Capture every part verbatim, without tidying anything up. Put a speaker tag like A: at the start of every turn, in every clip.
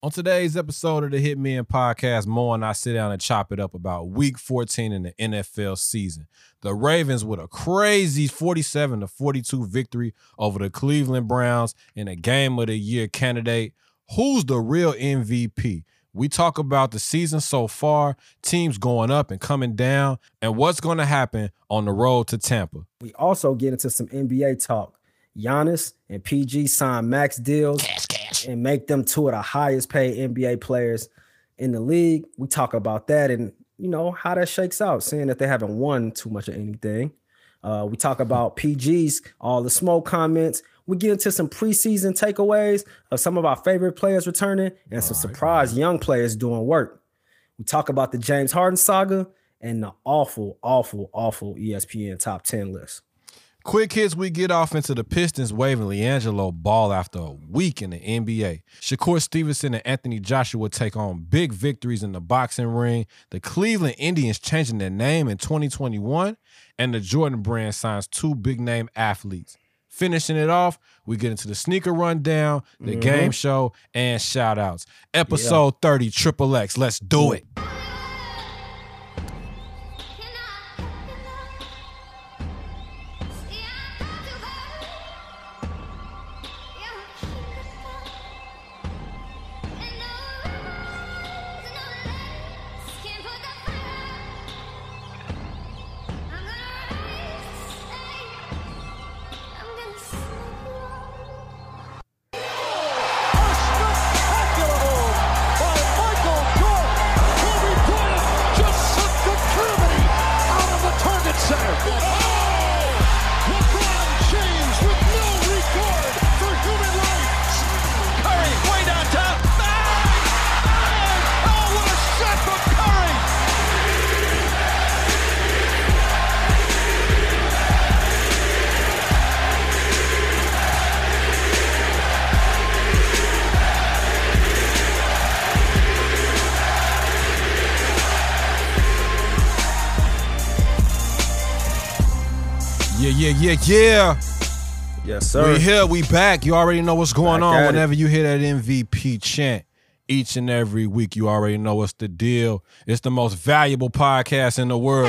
A: On today's episode of the Hitmen Podcast, Mo and I sit down and chop it up about week fourteen in the N F L season. The Ravens with a crazy forty-seven to forty-two victory over the Cleveland Browns in a game of the year candidate. Who's the real M V P? We talk about the season so far, teams going up and coming down, and what's going to happen on the road to Tampa.
B: We also get into some N B A talk. Giannis and P G sign max deals cash, cash. and make them two of the highest paid N B A players in the league. We talk about that and, you know, how that shakes out, seeing that they haven't won too much of anything. Uh, we talk about P G's, all the smoke comments. We get into some preseason takeaways of some of our favorite players returning and some surprise young players doing work. We talk about the James Harden saga and the awful, awful, awful E S P N top ten list.
A: Quick hits, we get off into the Pistons waving LiAngelo Ball after a week in the N B A. Shakur Stevenson and Anthony Joshua take on big victories in the boxing ring. The Cleveland Indians changing their name in twenty twenty-one. And the Jordan brand signs two big-name athletes. Finishing it off, we get into the sneaker rundown, the mm-hmm. game show, and shout-outs. Episode yeah. thirty, Triple X. Let's do it. Yeah, yeah, yeah.
B: Yes, sir.
A: We here, we back. You already know what's going back on whenever it. you hear that M V P chant each and every week. You already know what's the deal. It's the most valuable podcast in the world.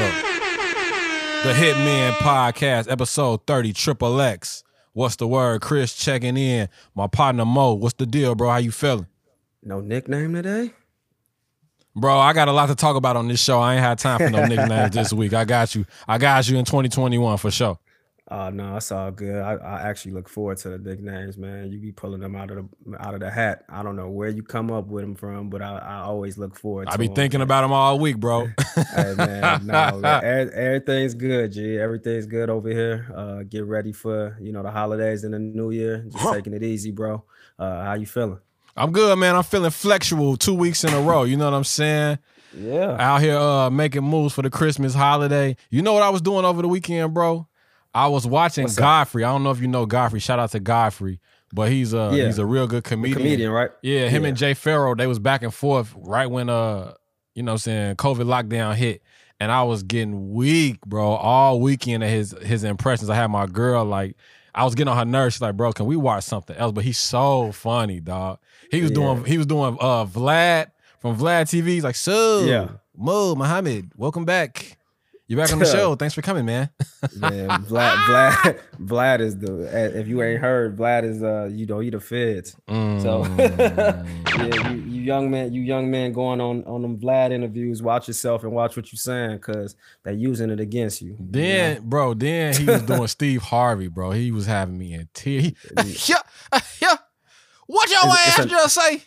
A: The Hitmen Podcast, episode thirty, Triple X. What's the word? Chris checking in. My partner Mo. What's the deal, bro? How you feeling?
B: No nickname today?
A: Bro, I got a lot to talk about on this show. I ain't had time for no nicknames this week. I got you. I got you in twenty twenty-one for sure.
B: Oh, uh, no, that's all good. I, I actually look forward to the nicknames, man. You be pulling them out of the out of the hat. I don't know where you come up with them from, but I, I always look forward to
A: I be
B: them,
A: thinking
B: man.
A: about them all week, bro.
B: Hey, man, no, man. Everything's good, G. Everything's good over here. Uh, get ready for, you know, the holidays and the new year. Just taking it easy, bro. Uh, how you feeling?
A: I'm good, man. I'm feeling flexible two weeks in a row. You know what I'm saying?
B: Yeah.
A: Out here uh, making moves for the Christmas holiday. You know what I was doing over the weekend, bro? I was watching What's Godfrey. That? I don't know if you know Godfrey. Shout out to Godfrey. But he's a, yeah. he's a real good comedian.
B: The comedian, right?
A: Yeah, him yeah. and Jay Farrow, they was back and forth right when, uh, you know what I'm saying, COVID lockdown hit. And I was getting weak, bro, all weekend of his, his impressions. I had my girl, like, I was getting on her nerves. She's like, bro, can we watch something else? But he's so funny, dog. He was yeah. doing he was doing uh, Vlad from Vlad T V. He's like, so,
B: yeah.
A: Mo, Muhammad, welcome back. You're back on the show. Thanks for coming, man.
B: Yeah, Vlad, Vlad, Vlad is the. If you ain't heard, Vlad is uh, you know, he the feds. Mm. So, yeah, you, you young man, you young man going on on them Vlad interviews. Watch yourself and watch what you're saying, cause they're using it against you.
A: Then, you know? bro, then he was doing Steve Harvey, bro. He was having me in tears. Yeah, yeah. What your ass a, just say?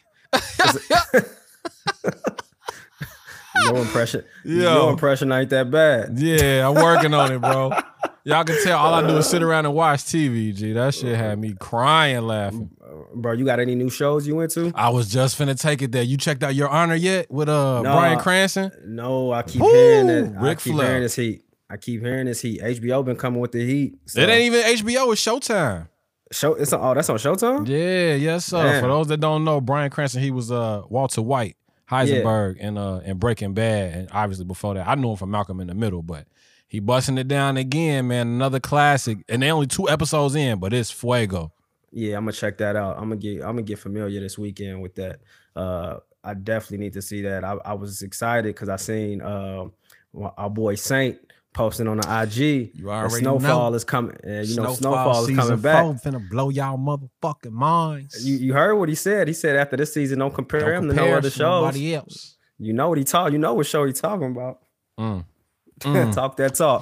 B: Your impression, Yo. your impression ain't that bad.
A: Yeah, I'm working on it, bro. Y'all can tell all I do is sit around and watch T V, G. That shit had me crying laughing.
B: Bro, you got any new shows you went to?
A: I was just finna take it there. You checked out Your Honor yet with uh no, Bryan Cranston?
B: No, I keep Woo! hearing it. I Rick keep Flair. hearing this heat. I keep hearing this heat. H B O been coming with the heat.
A: So. It ain't even H B O, it's Showtime.
B: Show it's on, oh, that's on Showtime?
A: Yeah, yes, sir. Damn. For those that don't know, Bryan Cranston, he was uh Walter White. Heisenberg yeah. and uh and Breaking Bad, and obviously before that, I knew him from Malcolm in the Middle, but he busting it down again, man. Another classic, and they only two episodes in, but it's fuego.
B: Yeah, I'm gonna check that out. I'm gonna get I'm gonna get familiar this weekend with that. uh, I definitely need to see that. I, I was excited because I seen uh, our boy Saint posting on the I G.
A: You already
B: Snowfall
A: know.
B: is coming. And, you
A: Snowfall
B: know, Snowfall is coming
A: back.
B: back.
A: Finna blow y'all motherfucking minds.
B: You, you heard what he said. He said after this season, don't compare
A: don't
B: him
A: compare
B: to no other shows.
A: Nobody else.
B: You know what he talk. You know what show he talking about.
A: Mm. Mm.
B: Talk that talk.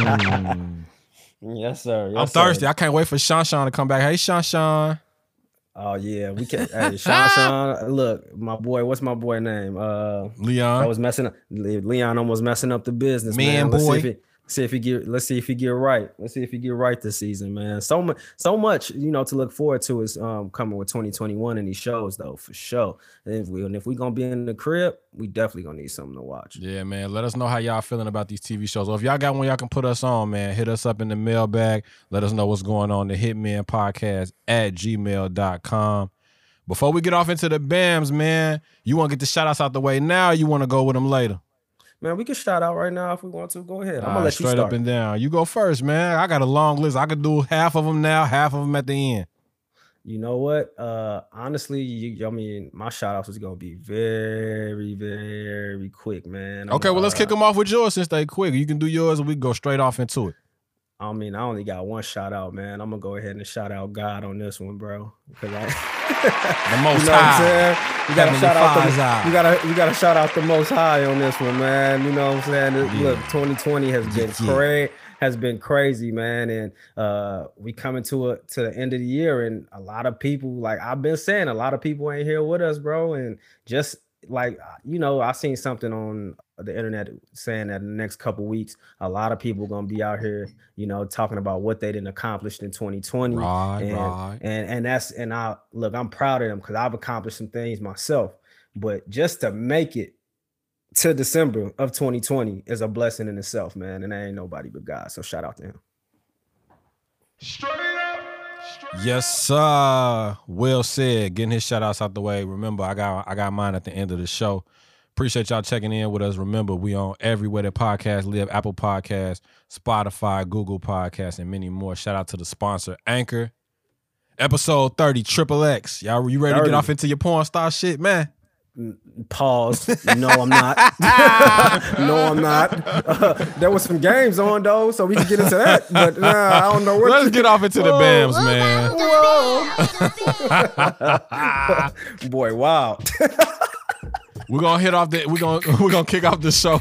A: Hmm.
B: Yes, sir. Yes,
A: I'm
B: sir.
A: thirsty. I can't wait for Sean Sean to come back. Hey, Sean Sean.
B: Oh yeah, we can. Hey, Sean Sean. Look, my boy. What's my boy name? Uh,
A: Leon.
B: I was messing up. Leon almost messing up the business,
A: man.
B: man. Let's
A: boy.
B: See if, he, see if he get. Let's see if he get right. Let's see if he get right this season, man. So much, so much, you know, to look forward to is um coming with twenty twenty-one and these shows though, for sure. And if we and if we gonna be in the crib, we definitely gonna need something to watch.
A: Yeah, man. Let us know how y'all feeling about these T V shows. Or if y'all got one y'all can put us on, man, hit us up in the mailbag. Let us know what's going on. The Hitman Podcast at gmail dot com. Before we get off into the B A Ms, man, you want to get the shout outs out the way now, or you want to go with them later?
B: Man, we can shout out right now if we want to. Go ahead. I'm
A: All
B: gonna
A: right,
B: let you
A: straight
B: start.
A: up and down. You go first, man. I got a long list. I could do half of them now, half of them at the end.
B: You know what? Uh, honestly, you, I mean, my shout outs is gonna be very, very quick, man.
A: Okay,
B: I'm,
A: well, let's
B: uh,
A: kick them off with yours since they quick. You can do yours and we can go straight off into it.
B: I mean, I only got one shout out, man. I'm gonna go ahead and shout out God on this one, bro. Because I,
A: The most
B: you know what I'm
A: high.
B: saying? You gotta
A: Heavenly
B: shout out the,
A: Father's eye.
B: you gotta you gotta shout out the most high on this one, man. You know what I'm saying?
A: Yeah.
B: Look, twenty twenty has been
A: Yeah.
B: crazy, has been crazy, man. And uh we coming to a to the end of the year, and a lot of people, like I've been saying, a lot of people ain't here with us, bro. And just like you know, I seen something on the internet saying that in the next couple weeks, a lot of people gonna be out here, you know, talking about what they didn't accomplish in twenty twenty.
A: Right,
B: and,
A: right.
B: and and that's and I look, I'm proud of them because I've accomplished some things myself. But just to make it to December of twenty twenty is a blessing in itself, man. And there ain't nobody but God. So shout out to him.
C: Straight up. Straight
A: Yes, sir. Will said, getting his shout outs out the way. Remember, I got I got mine at the end of the show. Appreciate y'all checking in with us. Remember, we on everywhere that podcasts live, Apple Podcasts, Spotify, Google Podcasts, and many more. Shout out to the sponsor, Anchor. Episode thirty, Triple X. Y'all, you ready to
B: thirty.
A: get off into your porn star shit, man?
B: Pause. No, I'm not. no, I'm not. Uh, there was some games on though, so we can get into that. But nah, I don't know what.
A: Let's get off into the B A Ms, man.
B: Whoa. Boy, wow.
A: We're gonna hit off the we're gonna we're gonna kick off the show.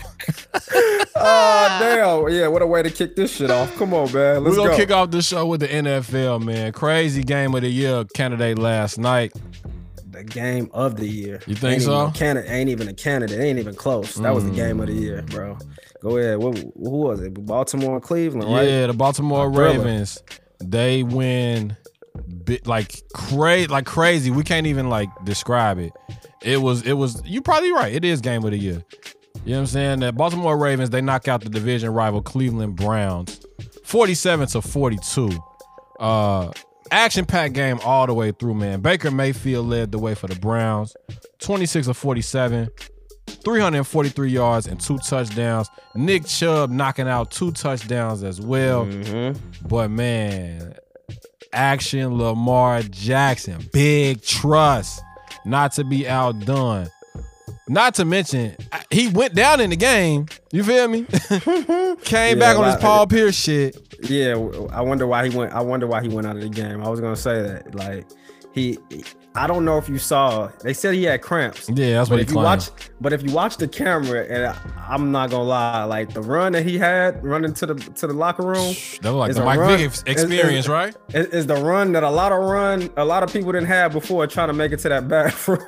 B: Oh, damn. Yeah, what a way to kick this shit off. Come on, man. Let's
A: We're gonna
B: go.
A: kick off the show with the N F L, man. Crazy game of the year candidate last night.
B: The game of the year.
A: You think
B: ain't
A: so?
B: Even a candidate, ain't even a candidate. Ain't even close. That was the game of the year, bro. Go ahead. What, who was it? Baltimore and Cleveland, right?
A: Yeah, the Baltimore
B: A thriller.
A: Ravens. They win bi- like crazy, like crazy. We can't even like describe it. It was, it was. You probably right. It is game of the year. You know what I'm saying? The Baltimore Ravens, they knock out the division rival Cleveland Browns, forty-seven to forty-two. Uh, action-packed game all the way through, man. Baker Mayfield led the way for the Browns, twenty-six of forty-seven, three hundred forty-three yards and two touchdowns. Nick Chubb knocking out two touchdowns as well.
B: Mm-hmm.
A: But man, action Lamar Jackson, big trust, not to be outdone. Not to mention, he went down in the game. You feel me? Came
B: Yeah,
A: back on his
B: like-
A: Paul Pierce shit.
B: Yeah, I wonder why he went. I wonder why he went out of the game. I was gonna say that. Like he, I don't know if you saw. They said he had cramps.
A: Yeah, that's
B: But
A: what he
B: if you
A: claimed.
B: watch, but if you watch the camera, and I, I'm not gonna lie, like the run that he had running to the to the locker room,
A: That was like
B: is
A: the
B: a
A: Mike
B: run-
A: Vick
B: is-
A: experience,
B: is-
A: right?
B: is, is the run that a lot of run, a lot of people didn't have before trying to make it to that bathroom.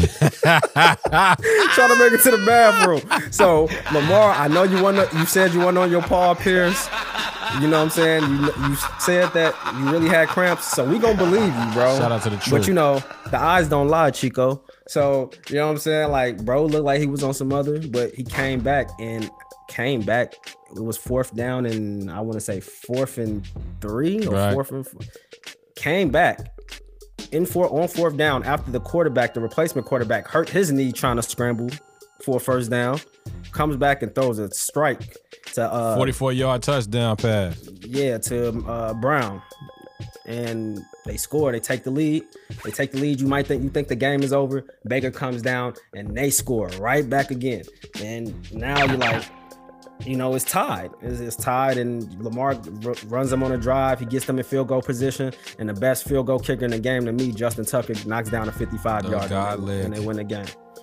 B: trying to make it to the bathroom. So Lamar, I know you want you said you weren't on your Paul Pierce. You know what I'm saying? You you said that you really had cramps, so we gonna believe you, bro.
A: Shout out to the truth.
B: But you know, the eyes don't lie, Chico. So you know what I'm saying? Like, bro, looked like he was on some other, but he came back and came back. It was fourth down and I want to say fourth and three or
A: Right.
B: fourth and four. Came back in four on fourth down after the quarterback, the replacement quarterback, hurt his knee trying to scramble for a first down. Comes back and throws a strike to uh
A: forty-four yard touchdown pass.
B: yeah to uh Brown, and They score, they take the lead. They take the lead. You might think you think the game is over. Baker comes down and they score right back again. And now you're like, you know, it's tied. It's, it's tied, and Lamar r- runs them on a drive. He gets them in field goal position, and the best field goal kicker in the game to me, Justin Tucker, knocks down a fifty-five
A: Oh,
B: yard
A: God,
B: and, and they win the game.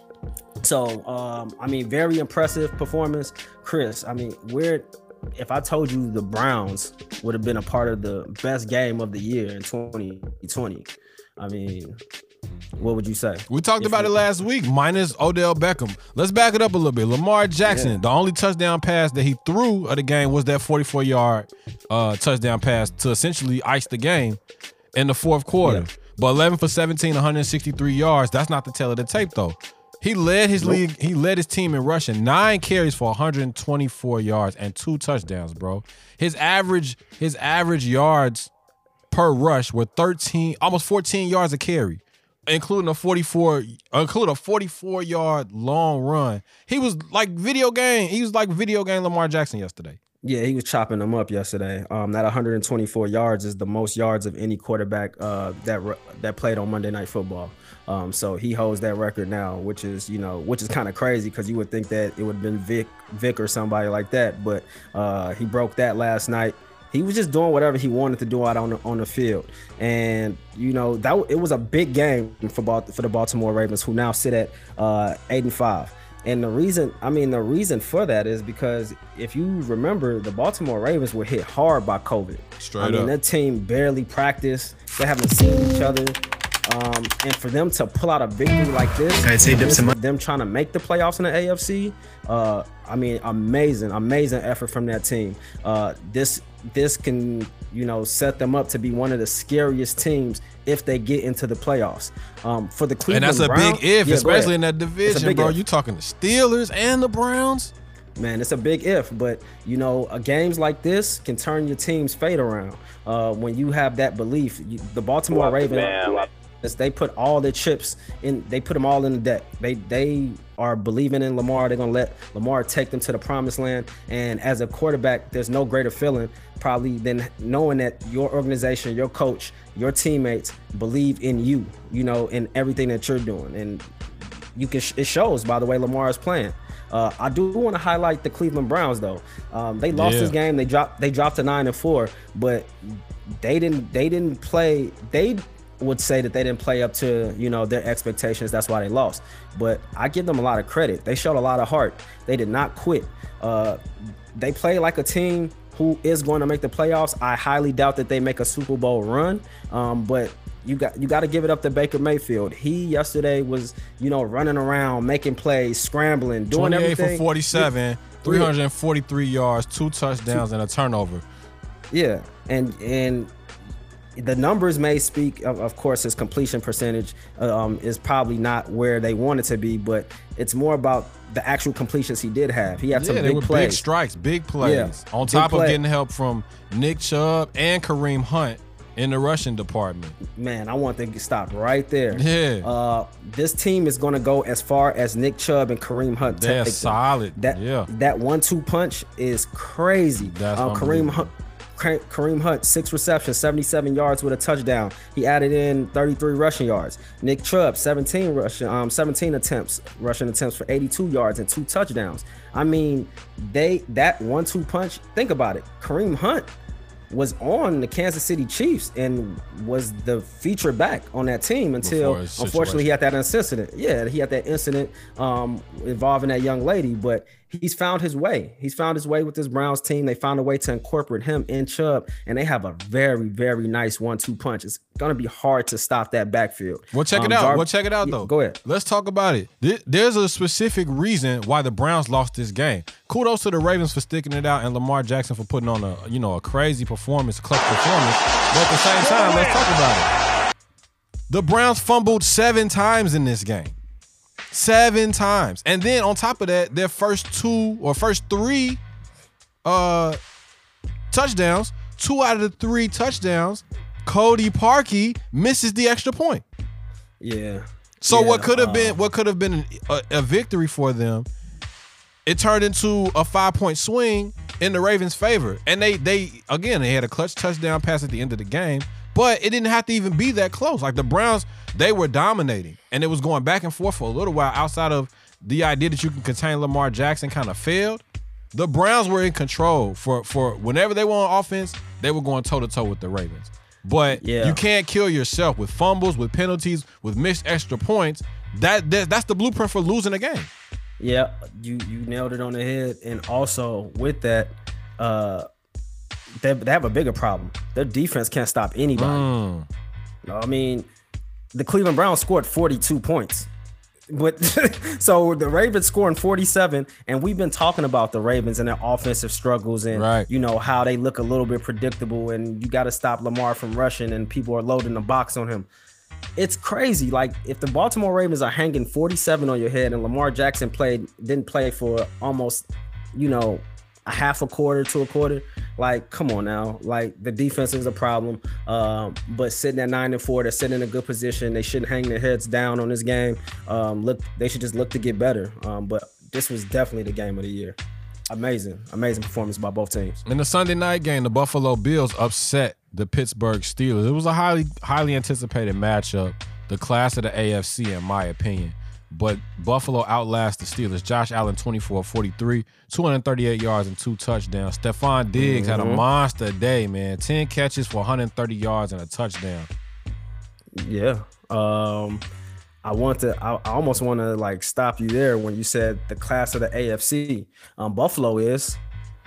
B: So, um, I mean, very impressive performance, Chris. I mean, we're if I told you the Browns would have been a part of the best game of the year in twenty twenty, I mean, what would you say?
A: We talked
B: If
A: about
B: you-
A: it last week, minus Odell Beckham. Let's back it up a little bit. Lamar Jackson,
B: Yeah.
A: the only touchdown pass that he threw of the game was that forty-four yard uh, touchdown pass to essentially ice the game in the fourth quarter.
B: Yeah.
A: But eleven for seventeen, one hundred sixty-three yards. That's not the tale of the tape, though. He led his
B: Nope.
A: league. He led his team in rushing, nine carries for one hundred twenty-four yards and two touchdowns, bro. His average, his average yards per rush were thirteen, almost fourteen yards a carry, including a forty-four, including a forty-four yard long run. He was like video game. He was like video game Lamar Jackson yesterday.
B: Yeah, he was chopping them up yesterday. Um, that one hundred twenty-four yards is the most yards of any quarterback uh, that re- that played on Monday Night Football. Um, so he holds that record now, which is you know, which is kind of crazy because you would think that it would have been Vic, Vic or somebody like that, but uh, he broke that last night. He was just doing whatever he wanted to do out on the, on the field, and you know that it was a big game for for the Baltimore Ravens, who now sit at uh, eight and five. And the reason, I mean, the reason for that is because if you remember, the Baltimore Ravens were hit hard by COVID.
A: Straight
B: I mean,
A: up.
B: that team barely practiced. They haven't seen each other. Um, and for them to pull out a victory like this,
D: I'd say dip
B: this
D: some
B: is them trying to make the playoffs in the A F C, uh, I mean, amazing, amazing effort from that team. Uh, this this can, you know, set them up to be one of the scariest teams if they get into the playoffs. Um, for the
A: And
B: Cleveland
A: that's a
B: Browns,
A: big if,
B: yeah, go
A: especially
B: ahead.
A: in that division,
B: big
A: bro.
B: if.
A: You talking the Steelers and the Browns?
B: Man, it's a big if, but you know, uh, games like this can turn your team's fate around. Uh, when you have that belief, you, the Baltimore Ravens, they put all their chips in. They put them all in the deck. They they are believing in Lamar. They're gonna let Lamar take them to the promised land. And as a quarterback, there's no greater feeling probably than knowing that your organization, your coach, your teammates believe in you. You know, in everything that you're doing, and you can. It shows by the way Lamar is playing. Uh, I do want to highlight the Cleveland Browns though. Um, they lost
A: Yeah.
B: this game. They dropped. They dropped to nine and four, but they didn't. They didn't play. They would say that they didn't play up to you know their expectations. That's why they lost. But I give them a lot of credit. They showed a lot of heart. They did not quit. Uh, they play like a team who is going to make the playoffs. I highly doubt that they make a Super Bowl run. Um, but you got you got to give it up to Baker Mayfield. He yesterday was you know running around, making plays, scrambling, doing
A: twenty-eight
B: everything.
A: for forty-seven, three hundred forty-three yards, two touchdowns, and a turnover.
B: Yeah, and and the numbers may speak. Of, of course, his completion percentage um, is probably not where they want it to be, but it's more about the actual completions he did have. He had
A: Yeah,
B: some
A: they
B: big
A: were
B: plays.
A: big strikes, big plays.
B: Yeah,
A: On
B: big
A: top of
B: play.
A: getting help from Nick Chubb and Kareem Hunt in the rushing department.
B: Man, I want to stop right there.
A: Yeah.
B: Uh, this team is going to go as far as Nick Chubb and Kareem Hunt.
A: They're
B: take them.
A: solid.
B: That
A: Yeah.
B: that one-two punch is crazy.
A: That's
B: um, Kareem
A: unbelievable.
B: Hunt, Ka- Kareem Hunt, six receptions, seventy-seven yards with a touchdown. He added in thirty-three rushing yards. Nick Chubb, seventeen rushing, um, seventeen attempts, rushing attempts for eighty-two yards and two touchdowns. I mean, they that one-two punch. Think about it. Kareem Hunt was on the Kansas City Chiefs and was the feature back on that team until
A: Before his
B: unfortunately he
A: situation.
B: had that incident. Yeah, he had that incident um, involving that young lady, but he's found his way. He's found his way with this Browns team. They found a way to incorporate him in Chubb, and they have a very, very nice one-two punch. It's gonna be hard to stop that backfield.
A: Well, check it
B: Um,
A: out.
B: Jar-
A: well, check it out,
B: Yeah,
A: though.
B: Go ahead.
A: Let's talk about it. Th- There's a specific reason why the Browns lost this game. Kudos to the Ravens for sticking it out and Lamar Jackson for putting on a, you know, a crazy performance, a clutch performance. But at the same time, let's talk about it. The Browns fumbled seven times in this game. Seven times. And then on top of that, their first two or first three uh, touchdowns, two out of the three touchdowns, Cody Parkey misses the extra point.
B: Yeah.
A: So
B: Yeah,
A: what could have
B: uh,
A: been what could have been a, a victory for them, it turned into a five point swing in the Ravens' favor. And they they again they had a clutch touchdown pass at the end of the game. But it didn't have to even be that close. Like the Browns, they were dominating, and it was going back and forth for a little while. Outside of the idea that you can contain Lamar Jackson kind of failed, the Browns were in control for for whenever they were on offense, they were going toe to toe with the Ravens. But
B: yeah.
A: you can't kill yourself with fumbles, with penalties, with missed extra points. That, that that's the blueprint for losing a game.
B: Yeah, you you nailed it on the head. And also with that, uh, they, they have a bigger problem. Their defense can't stop anybody.
A: Mm.
B: I mean, the Cleveland Browns scored forty-two points. But so the Ravens scoring forty-seven, and we've been talking about the Ravens and their offensive struggles and
A: right.
B: you know how they look a little bit predictable, and you got to stop Lamar from rushing, and people are loading the box on him. It's crazy. Like if the Baltimore Ravens are hanging forty-seven on your head, and Lamar Jackson played didn't play for almost, you know, a half a quarter to a quarter. Like, come on now. Like the defense is a problem. Um, but sitting at nine and four, they're sitting in a good position. They shouldn't hang their heads down on this game. Um, look, they should just look to get better. Um, but this was definitely the game of the year. Amazing, amazing performance by both teams.
A: In the Sunday night game, the Buffalo Bills upset the Pittsburgh Steelers. It was a highly, highly anticipated matchup, the class of the A F C, in my opinion. But Buffalo outlasted the Steelers. Josh Allen, twenty-four forty-three, two hundred thirty-eight yards and two touchdowns. Stephon Diggs mm-hmm. had a monster day, man. ten catches for one hundred thirty yards and a touchdown.
B: Yeah. Um, I want to. I, I almost want to like stop you there when you said the class of the A F C. Um, Buffalo is.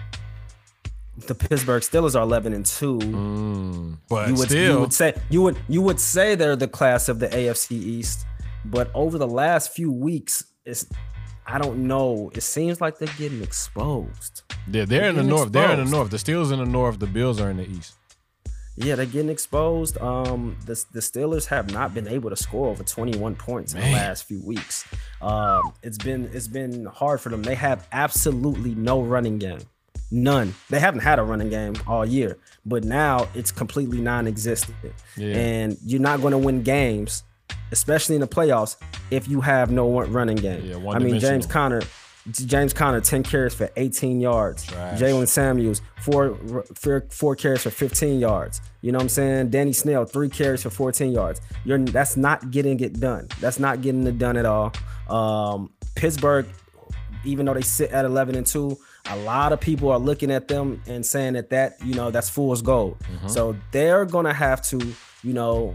B: The Pittsburgh Steelers are eleven and two.
A: Mm, but
B: you would,
A: still,
B: you would say you would you would say they're the class of the A F C East. But over the last few weeks, it's I don't know. It seems like they're getting exposed.
A: Yeah, they're, they're in the north. Exposed. They're in the north. The Steelers in the north. The Bills are in the east.
B: Yeah, they're getting exposed. Um, the the Steelers have not been able to score over twenty-one points Man. in the last few weeks. Um, it's been it's been hard for them. They have absolutely no running game. None. They haven't had a running game all year, but now it's completely non-existent. Yeah. And you're not going to win games, especially in the playoffs, if you have no running game.
A: Yeah,
B: I mean, James Conner, James Conner, ten carries for eighteen yards. Jalen Samuels, four, four four carries for fifteen yards. You know what I'm saying? Danny Snell, three carries for fourteen yards. You're that's not getting it done. That's not getting it done at all. Um, Pittsburgh, even though they sit at eleven and two, a lot of people are looking at them and saying that that you know that's fool's gold. Mm-hmm. So they're gonna have to, you know,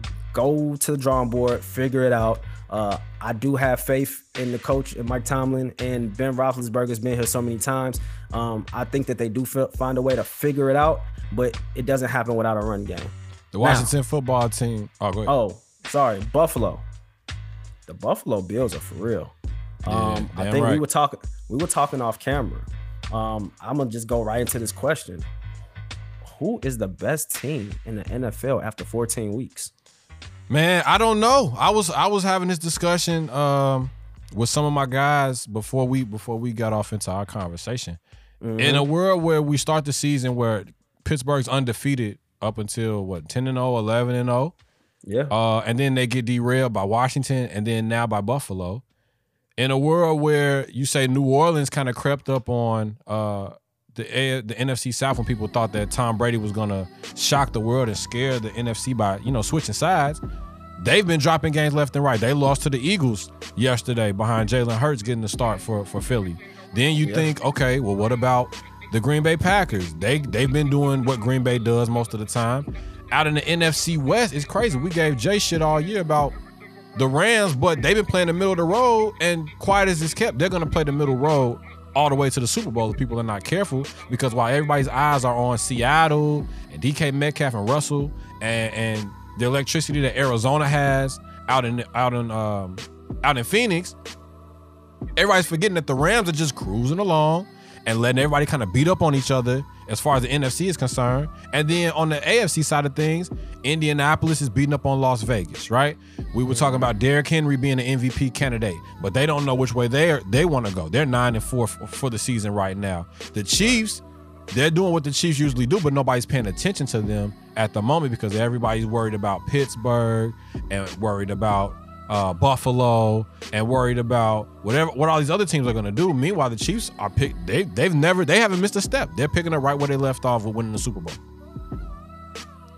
B: go to the drawing board, figure it out. Uh, I do have faith in the coach, and Mike Tomlin, and Ben Roethlisberger has been here so many times. Um, I think that they do f- find a way to figure it out, but it doesn't happen without a run game.
A: The Washington now, football team. Oh, go ahead.
B: Oh, sorry, Buffalo. The Buffalo Bills are for real. Um, yeah, I think right. we were talking. We were talking off camera. Um, I'm gonna just go right into this question. Who is the best team in the N F L after fourteen weeks?
A: Man, I don't know. I was I was having this discussion um, with some of my guys before we before we got off into our conversation. Mm-hmm. In a world where we start the season where Pittsburgh's undefeated up until what ten and oh, eleven and oh,
B: yeah,
A: uh, and then they get derailed by Washington, and then now by Buffalo. In a world where you say New Orleans kind of crept up on uh, the A- the N F C South when people thought that Tom Brady was gonna shock the world and scare the N F C by you know switching sides, they've been dropping games left and right. They lost to the Eagles yesterday behind Jalen Hurts getting the start for for Philly. Then you yeah. think, okay, well, what about the Green Bay Packers? They they've been doing what Green Bay does most of the time. Out in the N F C West, it's crazy. We gave Jay shit all year about the Rams, but they've been playing the middle of the road, and quiet as it's kept, they're going to play the middle road all the way to the Super Bowl if people are not careful, because while everybody's eyes are on Seattle and D K Metcalf and Russell and, and the electricity that Arizona has out in out in um, out in Phoenix, everybody's forgetting that the Rams are just cruising along and letting everybody kind of beat up on each other as far as the N F C is concerned. And then on the A F C side of things, Indianapolis is beating up on Las Vegas, right? We were talking about Derrick Henry being an M V P candidate, but they don't know which way they they want to go. They're nine and four f- for the season right now. The Chiefs, they're doing what the Chiefs usually do, but nobody's paying attention to them at the moment because everybody's worried about Pittsburgh and worried about Uh, Buffalo and worried about whatever what all these other teams are going to do. Meanwhile, the Chiefs are pick they they've never they haven't missed a step. They're picking up right where they left off with winning the Super Bowl.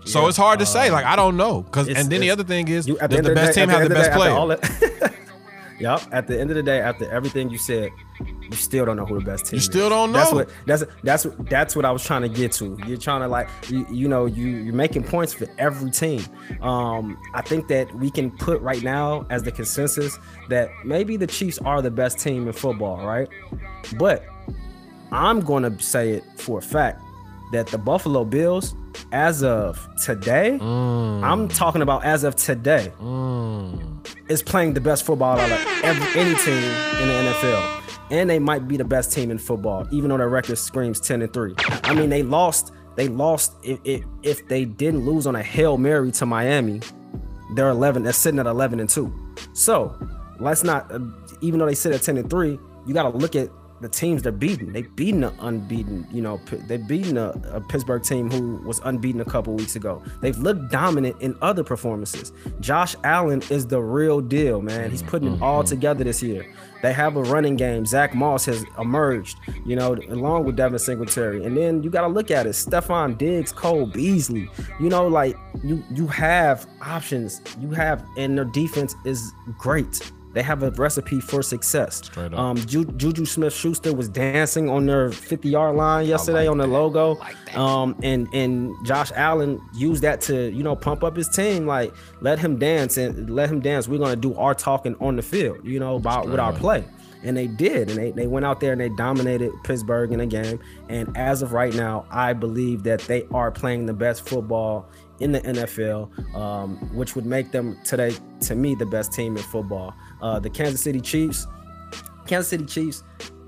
A: So
B: Yeah.
A: it's hard to say.
B: Uh,
A: Like I don't know, because
B: it's-
A: and then the
B: it's-
A: other thing is,
B: You, at
A: does
B: end
A: the
B: of
A: best
B: day-
A: team
B: at
A: have the
B: end of
A: best
B: day,
A: player?
B: after all that- Yep. At the end of the day, after everything you said, you still don't know who the best team
A: You
B: is.
A: still don't
B: That's
A: know.
B: what that's that's that's what I was trying to get to. You're trying to like you, you know you you're making points for every team. Um, I think that we can put right now as the consensus that maybe the Chiefs are the best team in football, right? But I'm going to say it for a fact that the Buffalo Bills, as of today,
A: Mm.
B: I'm talking about as of today,
A: Mm.
B: is playing the best football out of every any team in the N F L. And they might be the best team in football, even though their record screams ten and three. I mean, they lost. They lost. If, if, if they didn't lose on a Hail Mary to Miami, they're eleven. They're sitting at eleven and two. So let's not. Uh, even though they sit at ten and three, you got to look at the teams they're beating. They beaten an unbeaten. You know, they beaten a, a Pittsburgh team who was unbeaten a couple weeks ago. They've looked dominant in other performances. Josh Allen is the real deal, man. He's putting it all together this year. They have a running game. Zach Moss has emerged, you know, along with Devin Singletary. And then you got to look at it. Stephon Diggs, Cole Beasley, you know, like you you have options. You have, and their defense is great. They have a recipe for success.
A: Straight up.
B: Um, Ju- Juju Smith-Schuster was dancing on their fifty-yard line yesterday on the logo. Um, and and Josh Allen used that to, you know, pump up his team. Like, let him dance and let him dance. We're gonna do our talking on the field, you know, about with our play. And they did, and they, they went out there and they dominated Pittsburgh in a game. And as of right now, I believe that they are playing the best football in the N F L, um, which would make them today, to me, the best team in football. Uh, the Kansas City Chiefs, Kansas City Chiefs,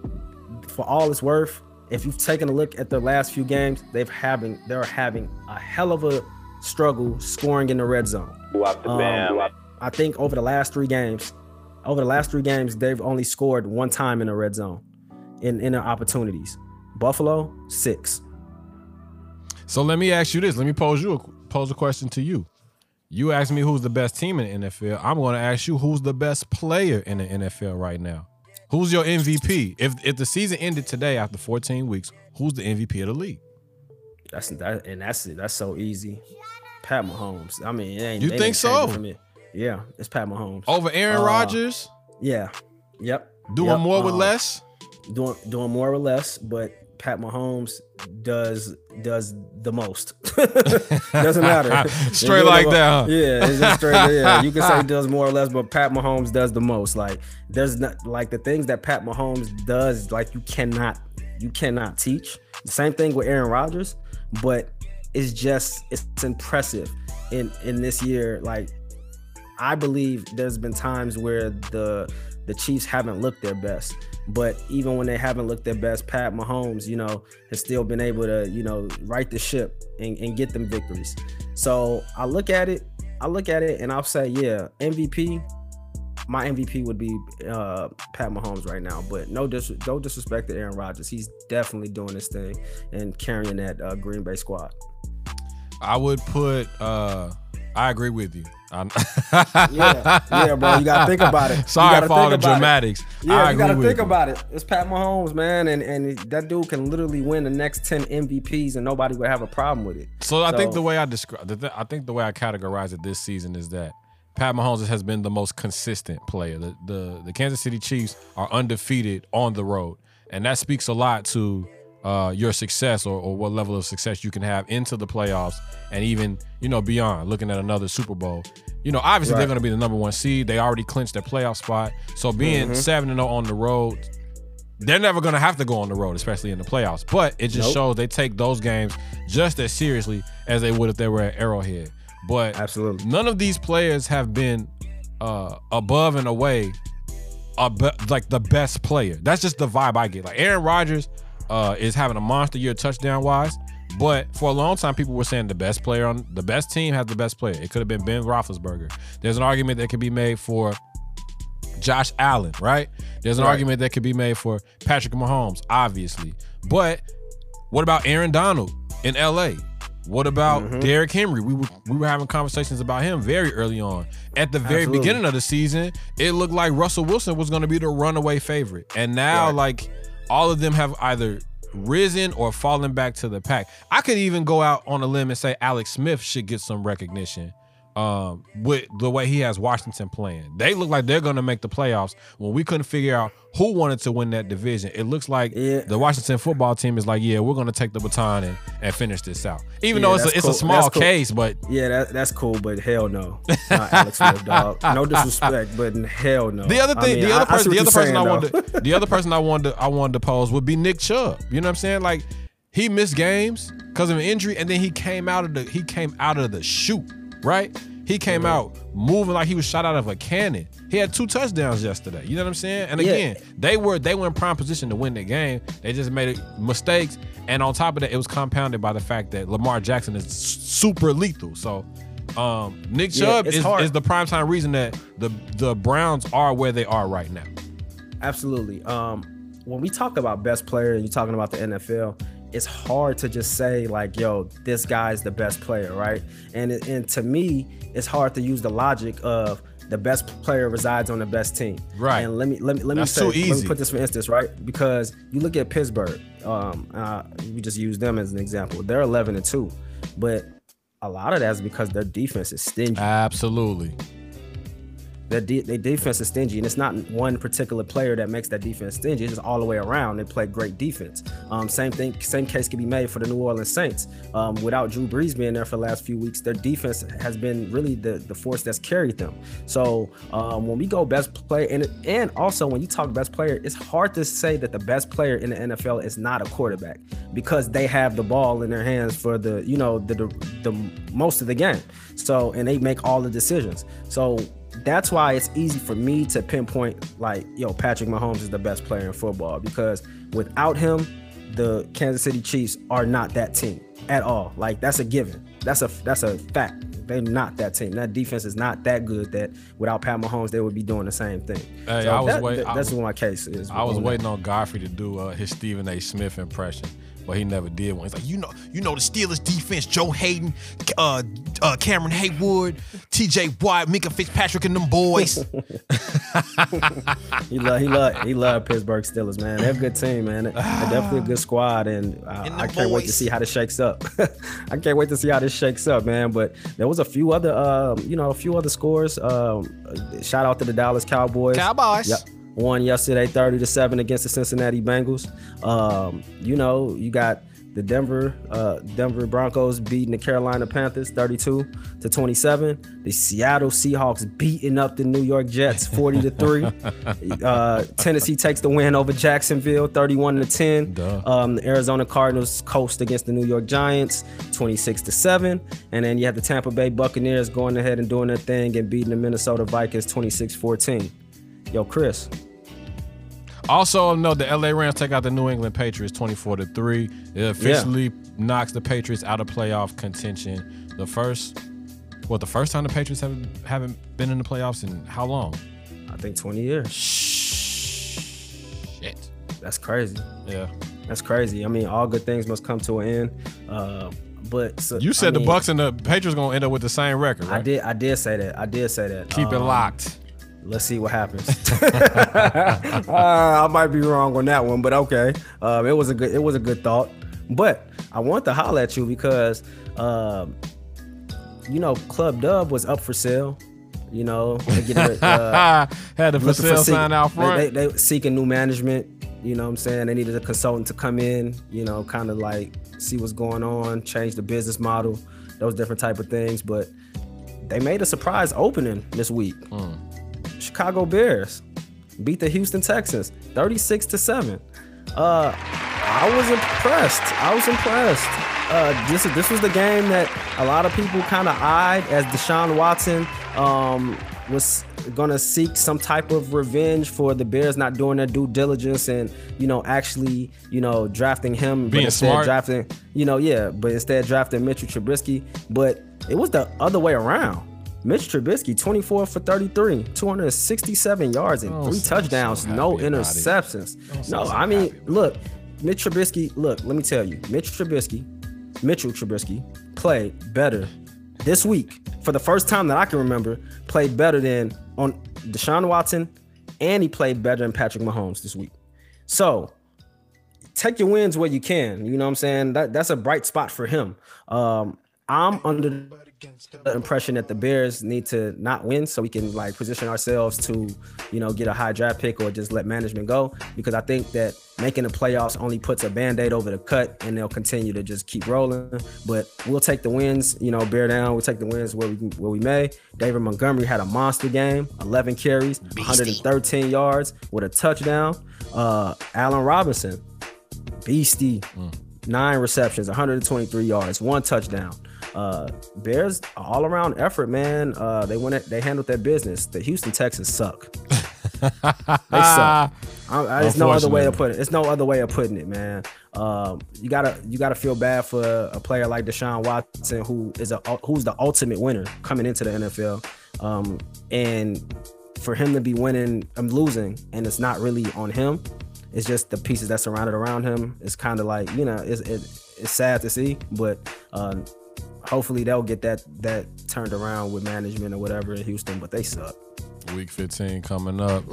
B: for all it's worth, if you've taken a look at their last few games, they've having they're having a hell of a struggle scoring in the red zone. Um, I think over the last three games, over the last three games, they've only scored one time in the red zone in, in their opportunities. Buffalo, six.
A: So let me ask you this. Let me pose you a, pose a question to you. You asked me who's the best team in the N F L. I'm going to ask you who's the best player in the N F L right now. Who's your M V P? If if the season ended today after fourteen weeks, who's the M V P of the league?
B: That's that, and that's it. That's so easy. Pat Mahomes. I mean, it ain't,
A: You
B: they
A: think
B: ain't
A: so?
B: changing for me. Yeah, it's Pat Mahomes.
A: Over Aaron
B: Uh,
A: Rodgers?
B: Yeah. Yep.
A: Doing
B: Yep.
A: more with
B: Uh,
A: less?
B: Doing doing more or less, but Pat Mahomes does does the most. Doesn't matter.
A: Straight
B: You know,
A: like that, huh?
B: Yeah, it's just straight. Yeah, you can say he does more or less, but Pat Mahomes does the most. Like there's not like the things that Pat Mahomes does, like you cannot you cannot teach. The same thing with Aaron Rodgers, but it's just it's impressive in in this year. Like I believe there's been times where the the Chiefs haven't looked their best, but even when they haven't looked their best, Pat Mahomes, you know, has still been able to, you know, right the ship and, and get them victories. So I look at it, I look at it, and I'll say, yeah, M V P. My M V P would be uh, Pat Mahomes right now, but no dis- no disrespect to Aaron Rodgers. He's definitely doing his thing and carrying that uh, Green Bay squad.
A: I would put uh I agree with you. I'm-
B: Yeah, yeah, bro. You gotta think about it. You
A: Sorry
B: gotta
A: for all the
B: think about it.
A: dramatics.
B: Yeah,
A: I
B: you gotta
A: agree
B: think
A: with you.
B: about it. It's Pat Mahomes, man, and and that dude can literally win the next ten M V Ps, and nobody would have a problem with it.
A: So I think
B: So-
A: the way I describe, the th- I think the way I categorize it this season is that Pat Mahomes has been the most consistent player. The, the the Kansas City Chiefs are undefeated on the road, and that speaks a lot to uh, your success or, or what level of success you can have into the playoffs and even, you know, beyond. Looking at another Super Bowl, you know, obviously
B: Right.
A: they're going to be the number one seed. They already clinched their playoff spot, so being seven and zero on the road, they're never going to have to go on the road, especially in the playoffs. But it just
B: Nope.
A: shows they take those games just as seriously as they would if they were at Arrowhead. But
B: Absolutely.
A: none of these players have been uh, above and away a be- like the best player. That's just the vibe I get. Like Aaron Rodgers uh, is having a monster year touchdown wise, but for a long time people were saying the best player on the best team has the best player. It could have been Ben Roethlisberger. There's an argument that could be made for Josh Allen, right? There's an
B: Right.
A: argument that could be made for Patrick Mahomes, obviously. But what about Aaron Donald in L A? What about
B: Mhm.
A: Derrick Henry? We were we were having conversations about him very early on. At the very
B: Absolutely.
A: beginning of the season, it looked like Russell Wilson was going to be the runaway favorite. And now,
B: Right.
A: like, all of them have either risen or fallen back to the pack. I could even go out on a limb and say Alex Smith should get some recognition um, with the way he has Washington playing. They look like they're going to make the playoffs when we couldn't figure out who wanted to win that division. It looks like yeah. the Washington football team is like, yeah, we're going to take the baton and, and finish this out. Even yeah, though it's a, it's
B: cool.
A: a small
B: cool.
A: case, but
B: yeah, that, that's cool. But hell no, not Alex Smith, dog. No disrespect, but hell no.
A: The other thing, I mean, the other
B: I,
A: person,
B: I
A: the other person
B: saying,
A: I wanted, to, the other person I wanted, to, I wanted to pose would be Nick Chubb. You know what I'm saying? Like he missed games because of an injury, and then he came out of the he came out of the chute, right? He came mm-hmm. out moving like he was shot out of a cannon. He had two touchdowns yesterday. You know what I'm saying? And again, yeah. they were they were in prime position to win the game. They just made mistakes, and on top of that, it was compounded by the fact that Lamar Jackson is super lethal. So um, Nick Chubb yeah, is, is the primetime reason that the the Browns are where they are right now.
B: Absolutely. Um, when we talk about best player, and you're talking about the N F L. It's hard to just say like, yo, this guy's the best player, right? And and to me, it's hard to use the logic of the best player resides on the best team.
A: Right.
B: And let me let me let
A: That's
B: me say,
A: too easy.
B: let me put this for instance, right? Because you look at Pittsburgh, um, uh, we just use them as an example. They're eleven and two, but a lot of that's because their defense is stingy.
A: Absolutely.
B: Their, de- their defense is stingy, and it's not one particular player that makes that defense stingy. It's just all the way around. They play great defense. Um, same thing, same case can be made for the New Orleans Saints. Um, without Drew Brees being there for the last few weeks, their defense has been really the, the force that's carried them. So um, when we go best player, and and also when you talk best player, it's hard to say that the best player in the N F L is not a quarterback because they have the ball in their hands for the you know the the, the most of the game. So and they make all the decisions. So that's why it's easy for me to pinpoint like, yo, Patrick Mahomes is the best player in football because without him, the Kansas City Chiefs are not that team at all. Like that's a given. That's a that's a fact. They're not that team. That defense is not that good that without Pat Mahomes, they would be doing the same thing.
A: Hey,
B: so
A: I was
B: that,
A: wait,
B: that,
A: I
B: that's
A: was,
B: what my case is.
A: I was waiting on Godfrey to do uh, his Stephen A. Smith impression. But he never did one. He's like, you know, you know the Steelers defense, Joe Hayden, uh, uh, Cameron Haywood, T J Watt, Minka Fitzpatrick, and them boys.
B: he love, he love, he love Pittsburgh Steelers, man. They're a good team, man. They're definitely a good squad, and, uh, and I can't boys. wait to see how this shakes up. I can't wait to see how this shakes up, man. But there was a few other, um, you know, a few other scores. Um, shout out to the Dallas Cowboys.
A: Cowboys.
B: Yep. Won yesterday thirty to seven against the Cincinnati Bengals. Um, you know, you got the Denver uh, Denver Broncos beating the Carolina Panthers thirty-two to twenty-seven. The Seattle Seahawks beating up the New York Jets forty to three. uh, Tennessee takes the win over Jacksonville thirty-one to ten. Um, the Arizona Cardinals coast against the New York Giants twenty-six to seven. And then you have the Tampa Bay Buccaneers going ahead and doing their thing and beating the Minnesota Vikings twenty-six fourteen. Yo, Chris.
A: Also, no, the L A Rams take out the New England Patriots twenty-four to three. It officially yeah. knocks the Patriots out of playoff contention. The first, what, the first time the Patriots haven't haven't been in the playoffs in how long?
B: I think twenty years.
A: Shit.
B: That's crazy.
A: Yeah.
B: That's crazy. I mean, all good things must come to an end. Uh, but so,
A: you said
B: I mean,
A: the Bucs and the Patriots gonna end up with the same record, right?
B: I did. I did say that. I did say that.
A: Keep um, it locked.
B: Let's see what happens. uh, I might be wrong on that one, but okay. Um, it was a good. It was a good thought. But I want to holler at you because, um, you know, Club Dub was up for sale. You know, they get it, uh,
A: had the for sale
B: for
A: sign out front.
B: They, they, they seeking new management. You know what I'm saying? They needed a consultant to come in. You know, kind of like see what's going on, change the business model, those different type of things. But they made a surprise opening this week. Mm. Chicago Bears beat the Houston Texans thirty-six to seven. Uh, I was impressed. I was impressed. Uh, this this was the game that a lot of people kind of eyed as Deshaun Watson um, was gonna seek some type of revenge for the Bears not doing their due diligence and you know actually you know drafting him,
A: being
B: but instead
A: smart.
B: drafting you know yeah, but instead drafting Mitchell Trubisky. But it was the other way around. Mitch Trubisky, twenty-four for thirty-three, two hundred sixty-seven yards and
A: oh,
B: three
A: so,
B: touchdowns,
A: so
B: no interceptions.
A: So
B: no,
A: so
B: I mean, look, Mitch Trubisky, look, let me tell you, Mitch Trubisky, Mitchell Trubisky played better this week for the first time that I can remember, played better than on Deshaun Watson, and he played better than Patrick Mahomes this week. So take your wins where you can. You know what I'm saying? That that's a bright spot for him. Um, I'm under the impression that the Bears need to not win so we can like position ourselves to, you know, get a high draft pick or just let management go, because I think that making the playoffs only puts a band-aid over the cut and they'll continue to just keep rolling. But we'll take the wins, you know, bear down. We'll take the wins where we where we may. David Montgomery had a monster game, eleven carries, Beastie. one hundred thirteen yards with a touchdown. Uh, Allen Robinson, beastie, mm. nine receptions, one hundred twenty-three yards, one touchdown. Uh, Bears all around effort, man. Uh, they went. They handled their business. The Houston Texans suck. They suck. I, I, there's no other way to put it. It's no other way of putting it, man. Um, you gotta you gotta feel bad for a player like Deshaun Watson, who is a who's the ultimate winner coming into the N F L, um, and for him to be winning, I'm losing, and it's not really on him. It's just the pieces that surrounded around him. It's kind of like, you know, it's it, it's sad to see, but. Uh, Hopefully they'll get that that turned around with management or whatever in Houston, but they suck.
A: Week fifteen coming up.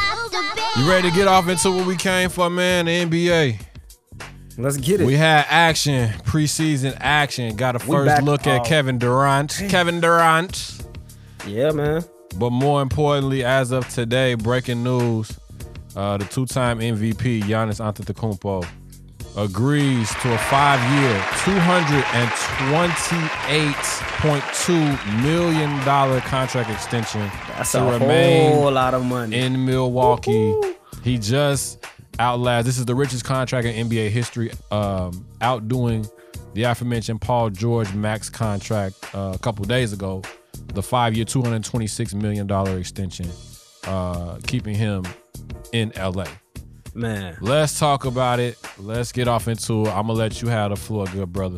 A: You ready to get off into what we came for, man? The N B A.
B: Let's get it.
A: We had action, preseason action. Got a first look at Kevin Durant. Kevin Durant.
B: Yeah, man.
A: But more importantly, as of today, breaking news, uh, the two-time M V P, Giannis Antetokounmpo, agrees to a five-year, two hundred twenty-eight point two million dollars contract extension.
B: That's
A: to
B: a
A: remain
B: whole lot of money
A: in Milwaukee.
B: Woo-hoo.
A: He just outlasted. This is the richest contract in N B A history, um, outdoing the aforementioned Paul George max contract uh, a couple days ago. The five-year, two hundred twenty-six million dollars extension, uh, keeping him in L A.
B: Man,
A: let's talk about it. Let's get off into it. I'm gonna let you have the floor, good brother.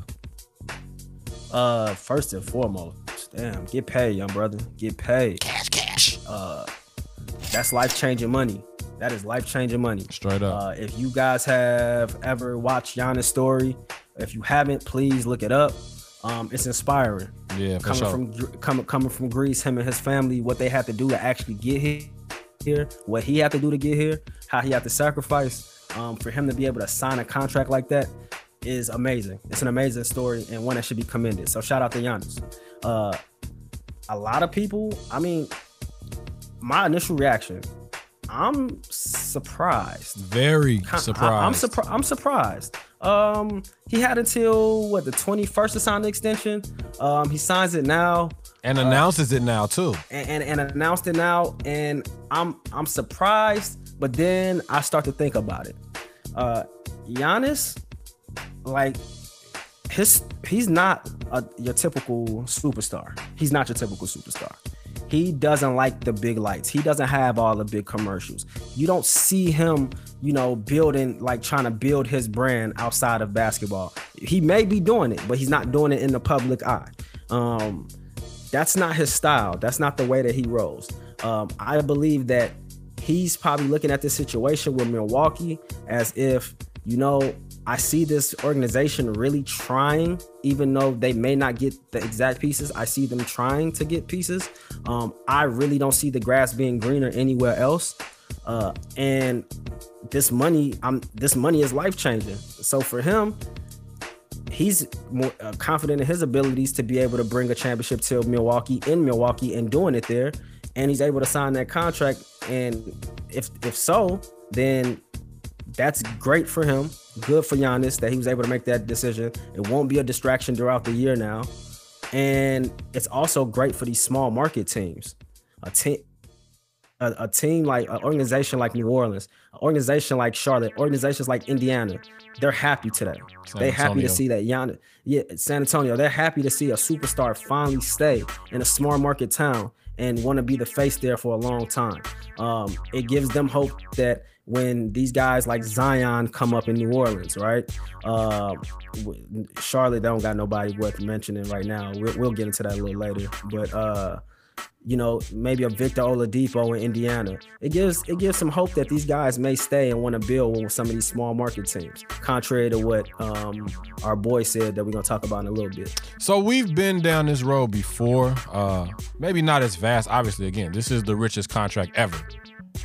B: Uh, first and foremost, damn, get paid, young brother. Get paid.
A: Cash, cash.
B: Uh, that's life-changing money. That is life-changing money.
A: Straight up.
B: Uh, if you guys have ever watched Giannis' story, if you haven't, please look it up. Um, it's inspiring.
A: Yeah, for
B: coming
A: sure.
B: from coming coming from Greece, him and his family, what they had to do to actually get here. Here, what he had to do to get here, how he had to sacrifice, um, for him to be able to sign a contract like that is amazing. It's an amazing story and one that should be commended. So shout out to Giannis. Uh, a lot of people, I mean, my initial reaction, I'm surprised.
A: Very surprised.
B: I, I'm surprised. I'm surprised. Um, he had until what the twenty-first to sign the extension. Um, he signs it now.
A: And announces uh, it now too.
B: And, and and announced it now, and I'm I'm surprised, but then I start to think about it. Uh, Giannis, like his he's not a, your typical superstar. He's not your typical superstar. He doesn't like the big lights. He doesn't have all the big commercials. You don't see him, you know, building, like trying to build his brand outside of basketball. He may be doing it, but he's not doing it in the public eye. Um, That's not his style. That's not the way that he rolls. Um, I believe that he's probably looking at this situation with Milwaukee as if, you know, I see this organization really trying, even though they may not get the exact pieces. I see them trying to get pieces. Um, I really don't see the grass being greener anywhere else. Uh, and this money, I'm, this money is life-changing. So for him, he's more uh, confident in his abilities to be able to bring a championship to Milwaukee in Milwaukee and doing it there. And he's able to sign that contract. And if if so, then that's great for him. Good for Giannis that he was able to make that decision. It won't be a distraction throughout the year now. And it's also great for these small market teams. A team, a, a team like an organization like New Orleans, an organization like Charlotte, organizations like Indiana, they're happy today. They're happy to see that Giannis, yeah, San Antonio, they're happy to see a superstar finally stay in a small market town and want to be the face there for a long time. Um, it gives them hope that when these guys like Zion come up in New Orleans, right? Uh, Charlotte, they don't got nobody worth mentioning right now. We'll, we'll get into that a little later. But, uh, you know, maybe a Victor Oladipo in Indiana. It gives it gives some hope that these guys may stay and want to build with some of these small market teams, contrary to what um, our boy said that we're going to talk about in a little bit.
A: So we've been down this road before. Uh, maybe not as fast. Obviously, again, this is the richest contract ever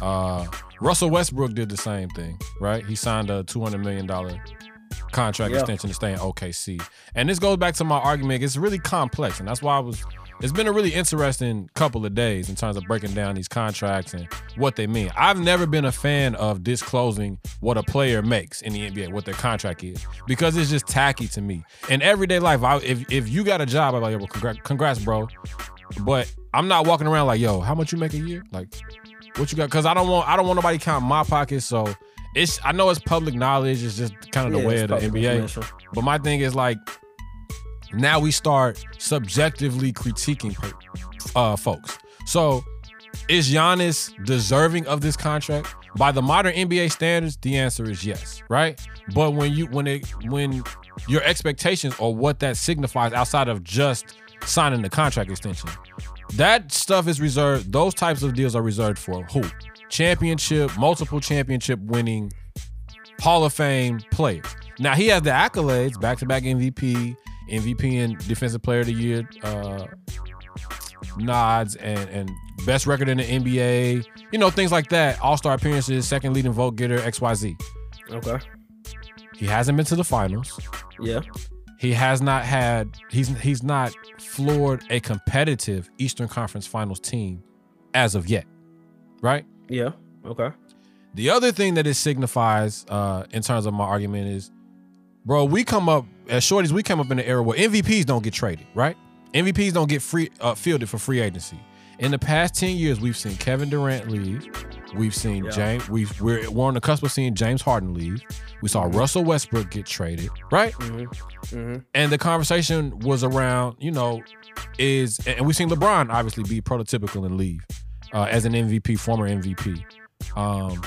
A: Uh, Russell Westbrook did the same thing, right? He signed a two hundred million dollars contract
B: Yeah.
A: extension to stay in O K C. And this goes back to my argument. It's really complex, and that's why I was. It's been a really interesting couple of days in terms of breaking down these contracts and what they mean. I've never been a fan of disclosing what a player makes in the N B A, what their contract is, because it's just tacky to me. In everyday life, I, if if you got a job, I'm like, well, congrats, congrats, bro. But I'm not walking around like, yo, how much you make a year? Like, what you got? Because I don't want I don't want nobody counting my pockets. So it's I know it's public knowledge. It's just kind of the
B: Yeah,
A: way
B: it's
A: of the N B A.
B: public information.
A: But my thing is like, now we start subjectively critiquing uh, folks. So is Giannis deserving of this contract? By the modern N B A standards, the answer is yes, right? But when you when it when your expectations or what that signifies outside of just signing the contract extension, that stuff is reserved. Those types of deals are reserved for who? Championship, multiple championship winning Hall of Fame players. Now he has the accolades, back-to-back M V P, M V P and Defensive Player of the Year uh, nods, and, and best record in the N B A, you know, things like that. All-star appearances, second leading vote getter, X Y Z.
B: Okay.
A: He hasn't been to the finals.
B: Yeah.
A: He has not had, he's he's not floored a competitive Eastern Conference Finals team as of yet, right?
B: Yeah. Okay.
A: The other thing that it signifies uh, in terms of my argument is, bro, we come up, as shorties, we come up in an era where M V Ps don't get traded, right? M V Ps don't get free uh, fielded for free agency. In the past ten years, we've seen Kevin Durant leave. We've seen
B: Yeah.
A: James, we've, we're, we're on the cusp of seeing James Harden leave. We saw Russell Westbrook get traded, right?
B: Mm-hmm. Mm-hmm.
A: And the conversation was around, you know, is, and we've seen LeBron obviously be prototypical and leave uh, as an M V P, former M V P. Um,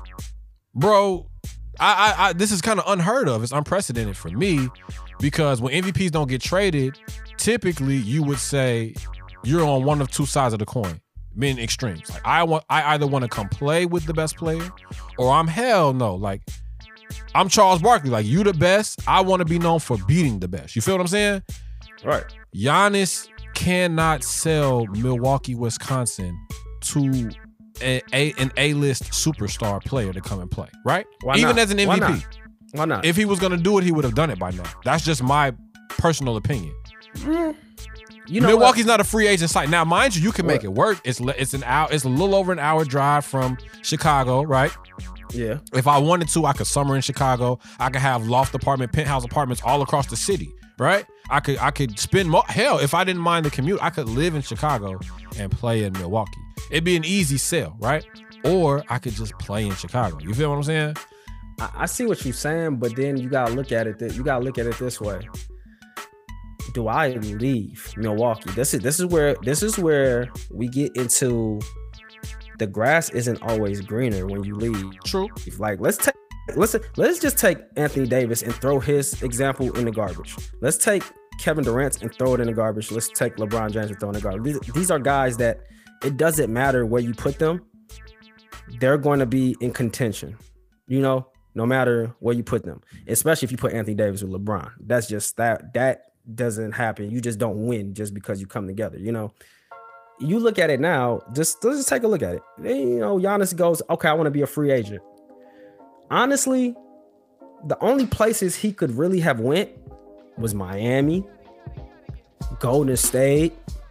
A: bro, I, I, I this is kind of unheard of. It's unprecedented for me because when M V Ps don't get traded, typically you would say you're on one of two sides of the coin, meaning extremes. Like I want, I either want to come play with the best player, or I'm hell no. Like I'm Charles Barkley. Like you the best. I want to be known for beating the best. You feel what I'm saying?
B: Right.
A: Giannis cannot sell Milwaukee, Wisconsin to a, a an A-list superstar player to come and play, right?
B: Why
A: Even
B: not?
A: as an M V P.
B: Why not? Why not?
A: If he was gonna do it, he would have done it by now. That's just my personal opinion.
B: You know
A: Milwaukee's not a free agent site. Now, mind you, you can make
B: What?
A: it work. It's le- it's an hour, it's a little over an hour drive from Chicago, right?
B: what? Yeah.
A: If I wanted to, I could summer in Chicago. I could have loft apartment, penthouse apartments all across the city, right? I could I could spend mo- hell if I didn't mind the commute, I could live in Chicago and play in Milwaukee. It'd be an easy sell, right? Or I could just play in Chicago. You feel what I'm saying?
B: I, I see what you're saying, but then you gotta look at it. Th- you gotta look at it this way. Do I leave Milwaukee? This is this is where this is where we get into the grass isn't always greener when you leave.
A: True.
B: If, like let's take let's let's just take Anthony Davis and throw his example in the garbage. Let's take Kevin Durant and throw it in the garbage. Let's take LeBron James and throw it in the garbage. These, these are guys that it doesn't matter where you put them, they're going to be in contention. You know, no matter where you put them, especially if you put Anthony Davis with LeBron. That's just that that doesn't happen. You just don't win just because you come together. You know, you look at it now. Just let's just take a look at it. You know, Giannis goes, okay, I want to be a free agent. Honestly, the only places he could really have went was Miami, Golden State.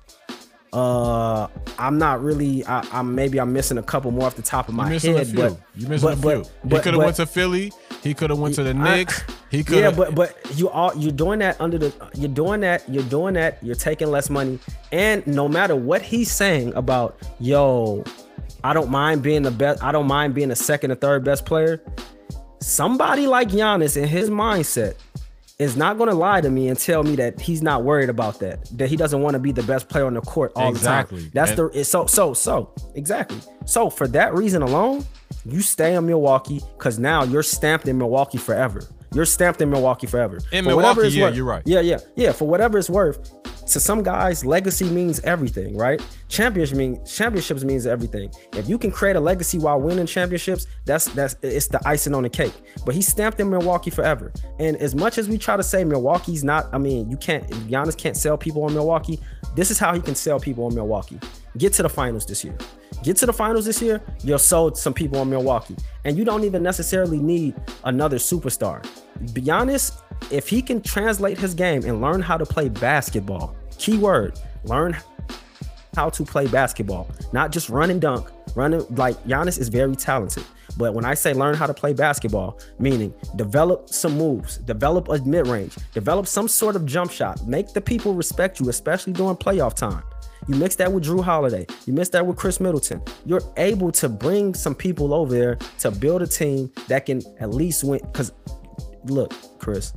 B: Uh, I'm not really. I, I'm maybe I'm missing a couple more off the top of my
A: You missing a
B: head,
A: few.
B: but
A: You missing
B: but-
A: a
B: but-
A: few.
B: but-
A: he could have
B: but-
A: went to Philly. He could have went to the
B: I-
A: Knicks. He could.
B: yeah, but but you are you're doing that under the you're doing that you're doing that you're taking less money, and no matter what he's saying about yo, I don't mind being the best. I don't mind being the second or third best player. Somebody like Giannis in his mindset is not going to lie to me and tell me that he's not worried about that. That he doesn't want to be the best player on the court all
A: Exactly.
B: the time. That's
A: And-
B: the it's so so so exactly. So for that reason alone, you stay in Milwaukee because now you're stamped in Milwaukee forever. You're stamped in Milwaukee forever.
A: In
B: For whatever
A: Milwaukee,
B: it's
A: yeah,
B: worth.
A: you're right.
B: Yeah, yeah, yeah. For whatever it's worth, to some guys, legacy means everything, right? Championships mean championships means everything. If you can create a legacy while winning championships, that's that's it's the icing on the cake. But he's stamped in Milwaukee forever. And as much as we try to say Milwaukee's not, I mean, you can't. Giannis can't sell people on Milwaukee. This is how he can sell people on Milwaukee. Get to the finals this year. get to the finals this year, you'll sold some people on Milwaukee. And you don't even necessarily need another superstar. Giannis, if he can translate his game and learn how to play basketball, key word, learn how to play basketball, not just run and dunk. Running like Giannis is very talented. But when I say learn how to play basketball, meaning develop some moves, develop a mid-range, develop some sort of jump shot, make the people respect you, especially during playoff time. You mix that with Drew Holiday, you mix that with Chris Middleton. You're able to bring some people over there to build a team that can at least win. Because look, Chris,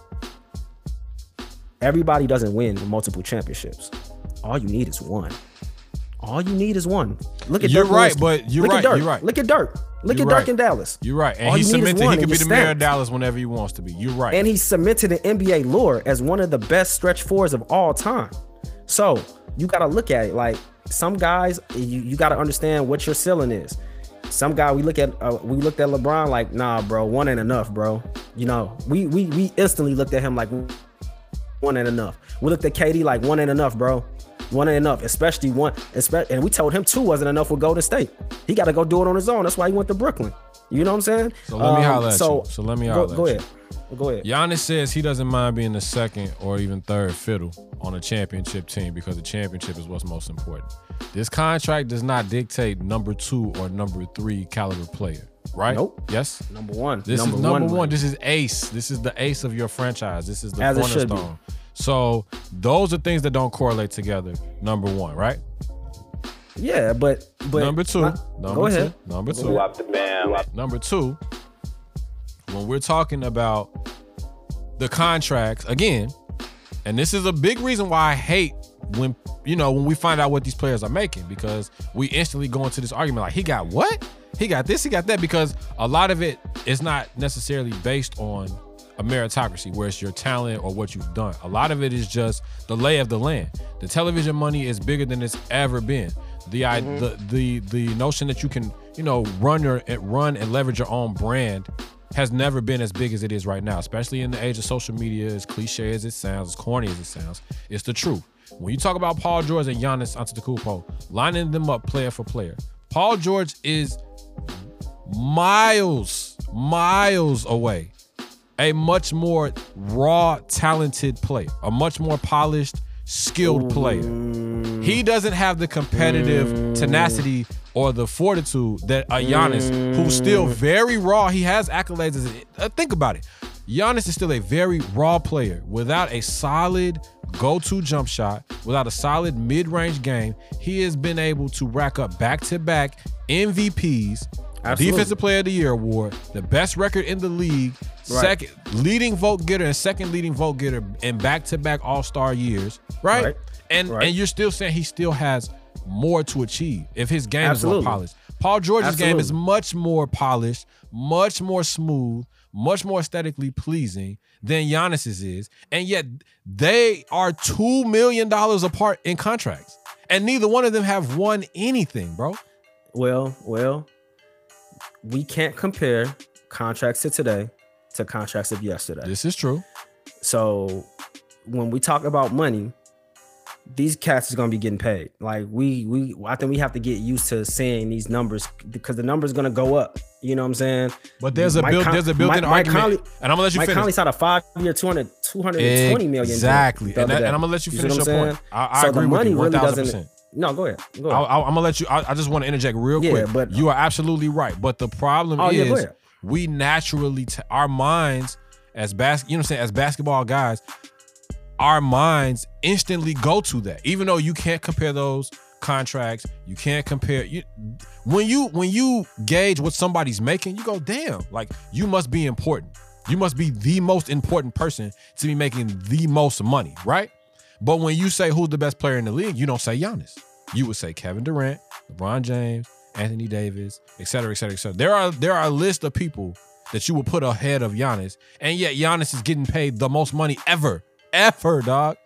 B: everybody doesn't win multiple championships. All you need is one. All you need is one. Look at
A: you're
B: Dirk
A: right,
B: Nowitzki.
A: but you're
B: Look
A: right.
B: At Dirk.
A: You're right.
B: Look at Dirk. Look
A: you're
B: at Dirk
A: right.
B: in Dallas.
A: You're right, and
B: All
A: he's
B: you need is
A: cemented.
B: one
A: He can
B: and
A: be
B: you're
A: the mayor of
B: stacked.
A: Dallas whenever he wants to be. You're right,
B: And he's cemented in N B A lore as one of the best stretch fours of all time. So you got to look at it like some guys. You, you got to understand what your ceiling is. Some guy we look at, uh, we looked at LeBron like, nah, bro, one ain't enough, bro. You know, we we we instantly looked at him like one ain't enough. We looked at K D like one ain't enough, bro. One ain't enough, especially one. Especially, and we told him two wasn't enough with Golden State. He got to go do it on his own. That's why he went to Brooklyn. You know what I'm saying?
A: So let me
B: Um,
A: holler at
B: so,
A: you. So let me
B: go,
A: holler
B: go
A: at you.
B: ahead. Go ahead.
A: Giannis says he doesn't mind being the second or even third fiddle on a championship team because the championship is what's most important. This contract does not dictate number two or number three caliber player, right?
B: Nope.
A: Yes?
B: Number one.
A: This
B: number
A: is number
B: one.
A: one. This is ace. This is the ace of your franchise. This is the
B: As it should be.
A: cornerstone. So those are things that don't correlate together. Number one, right?
B: Yeah, but but
A: number two.
B: not-
A: number
B: go
A: two.
B: ahead.
A: Number two.
B: Go
A: Number two. When we're talking about the contracts again, and this is a big reason why I hate when you know when we find out what these players are making, because we instantly go into this argument like he got what? He got this, he got that, because a lot of it is not necessarily based on a meritocracy where it's your talent or what you've done. A lot of it is just the lay of the land. The television money is bigger than it's ever been. The mm-hmm. the the the notion that you can, you know, run your run and leverage your own brand has never been as big as it is right now, especially in the age of social media. As cliche as it sounds, as corny as it sounds, it's the truth. When you talk about Paul George and Giannis Antetokounmpo, lining them up player for player, Paul George is miles, miles away. A much more raw, talented player, a much more polished, skilled player. He doesn't have the competitive tenacity or the fortitude that a Giannis, who's still very raw. He has accolades. As a, uh, think about it. Giannis is still a very raw player without a solid go-to jump shot, without a solid mid-range game. He has been able to rack up back-to-back M V Ps,
B: Absolutely.
A: Defensive Player of the Year award, the best record in the league, right. second leading vote getter and second leading vote getter in back-to-back All-Star years, right? right. And right. and you're still saying he still has more to achieve if his game Absolutely. is more polished. Paul George's Absolutely. game is much more polished, much more smooth, much more aesthetically pleasing than Giannis's is, and yet they are two million dollars apart in contracts, and neither one of them have won anything, bro.
B: Well, well, we can't compare contracts to today to contracts of yesterday.
A: This is true.
B: So when we talk about money, these cats is gonna be getting paid. Like we, we, I think we have to get used to seeing these numbers because the numbers gonna go up. You know what I'm saying?
A: But there's a build, Con- there's a built-in
B: Mike,
A: argument,
B: Mike Conley,
A: and I'm gonna let you
B: Mike
A: finish.
B: Mike Conley signed a five-year, two hundred, two hundred twenty million.
A: Exactly, and, that, and I'm gonna let you finish you your point. I, I
B: so
A: agree
B: the money
A: with you,
B: really doesn't.
A: percent.
B: No, go ahead. Go ahead.
A: I, I, I'm gonna let you. I, I just want to interject real
B: yeah,
A: quick.
B: But
A: you are absolutely right. But the problem
B: oh,
A: is,
B: yeah,
A: we naturally, t- our minds as bas- you know what I'm saying, as basketball guys, our minds instantly go to that. Even though you can't compare those contracts, you can't compare. You, when you when you gauge what somebody's making, you go, damn, like you must be important. You must be the most important person to be making the most money, right? But when you say who's the best player in the league, you don't say Giannis. You would say Kevin Durant, LeBron James, Anthony Davis, et cetera, et cetera, et cetera. There are there are a list of people that you would put ahead of Giannis, and yet Giannis is getting paid the most money ever, ever, dog.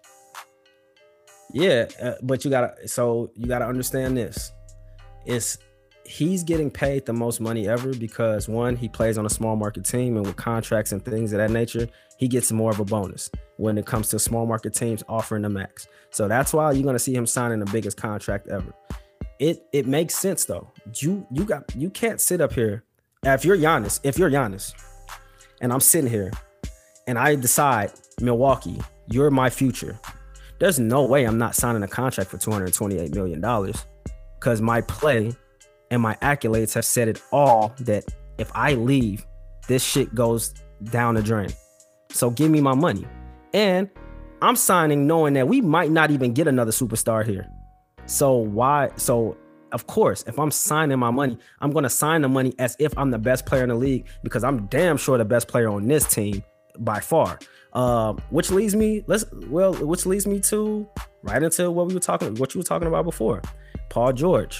B: Yeah, uh, but you gotta so you gotta understand this. It's he's getting paid the most money ever because one, he plays on a small market team, and with contracts and things of that nature, he gets more of a bonus when it comes to small market teams offering the max. So that's why you're gonna see him signing the biggest contract ever. it it makes sense though. You you got you can't sit up here. If you're Giannis, if you're Giannis, and I'm sitting here, and I decide Milwaukee, you're my future. There's no way I'm not signing a contract for two hundred twenty-eight million dollars because my play and my accolades have said it all that if I leave, this shit goes down the drain. So give me my money. And I'm signing knowing that we might not even get another superstar here. So why? So of course, if I'm signing my money, I'm going to sign the money as if I'm the best player in the league because I'm damn sure the best player on this team by far. Uh, which leads me, let's well, which leads me to right into what we were talking, what you were talking about before. Paul George,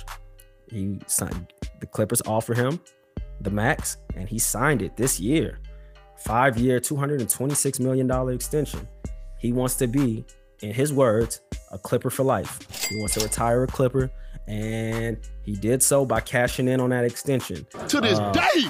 B: he signed, the Clippers offered him the max, and he signed it this year, five-year, two hundred twenty-six million dollars extension. He wants to be, in his words, a Clipper for life. He wants to retire a Clipper, and he did so by cashing in on that extension.
C: To this
B: uh,
C: day,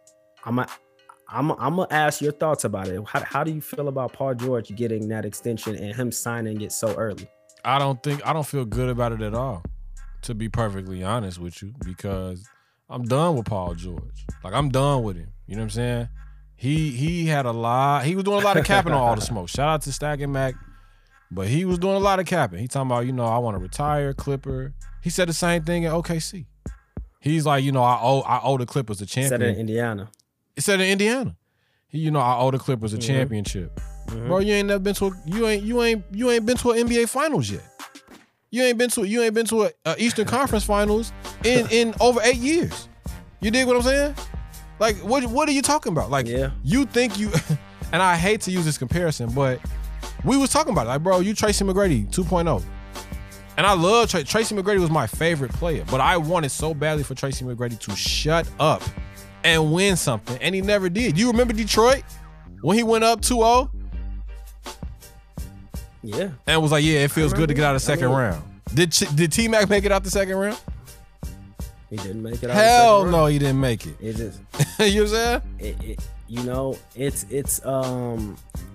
B: I'm a, I'm I'm gonna ask your thoughts about it. How, how do you feel about Paul George getting that extension and him signing it so early?
A: I don't think I don't feel good about it at all, to be perfectly honest with you, because I'm done with Paul George. Like I'm done with him. You know what I'm saying? He he had a lot. He was doing a lot of capping on All the Smoke. Shout out to Stack and Mac, but he was doing a lot of capping. He talking about, you know, I want to retire, Clipper. He said the same thing in O K C. He's like, you know, I owe I owe the Clippers a champion.
B: Said it in Indiana.
A: He said in Indiana. He, you know, I owe the Clippers a
B: Mm-hmm.
A: championship.
B: Mm-hmm.
A: Bro, you ain't never been to a, you ain't you ain't you ain't been to an N B A Finals yet. You ain't been to you ain't been to a, a Eastern Conference Finals in in over eight years. You dig what I'm saying? Like, what what are you talking about? Like,
B: Yeah.
A: you think you, and I hate to use this comparison, but we was talking about it. Like, bro, you Tracy McGrady two point oh. And I love Tracy. Tracy McGrady was my favorite player, but I wanted so badly for Tracy McGrady to shut up and win something, and he never did. You remember Detroit when he went up two oh?
B: Yeah.
A: And was like, yeah, it feels good to get out of the second
B: I mean,
A: round. Did Ch- did T-Mac make it out the second round?
B: He didn't make it out.
A: Hell
B: of the second
A: no,
B: round.
A: he didn't make it.
B: It just
A: You know what I'm saying?
B: it, it, you know, it's it's um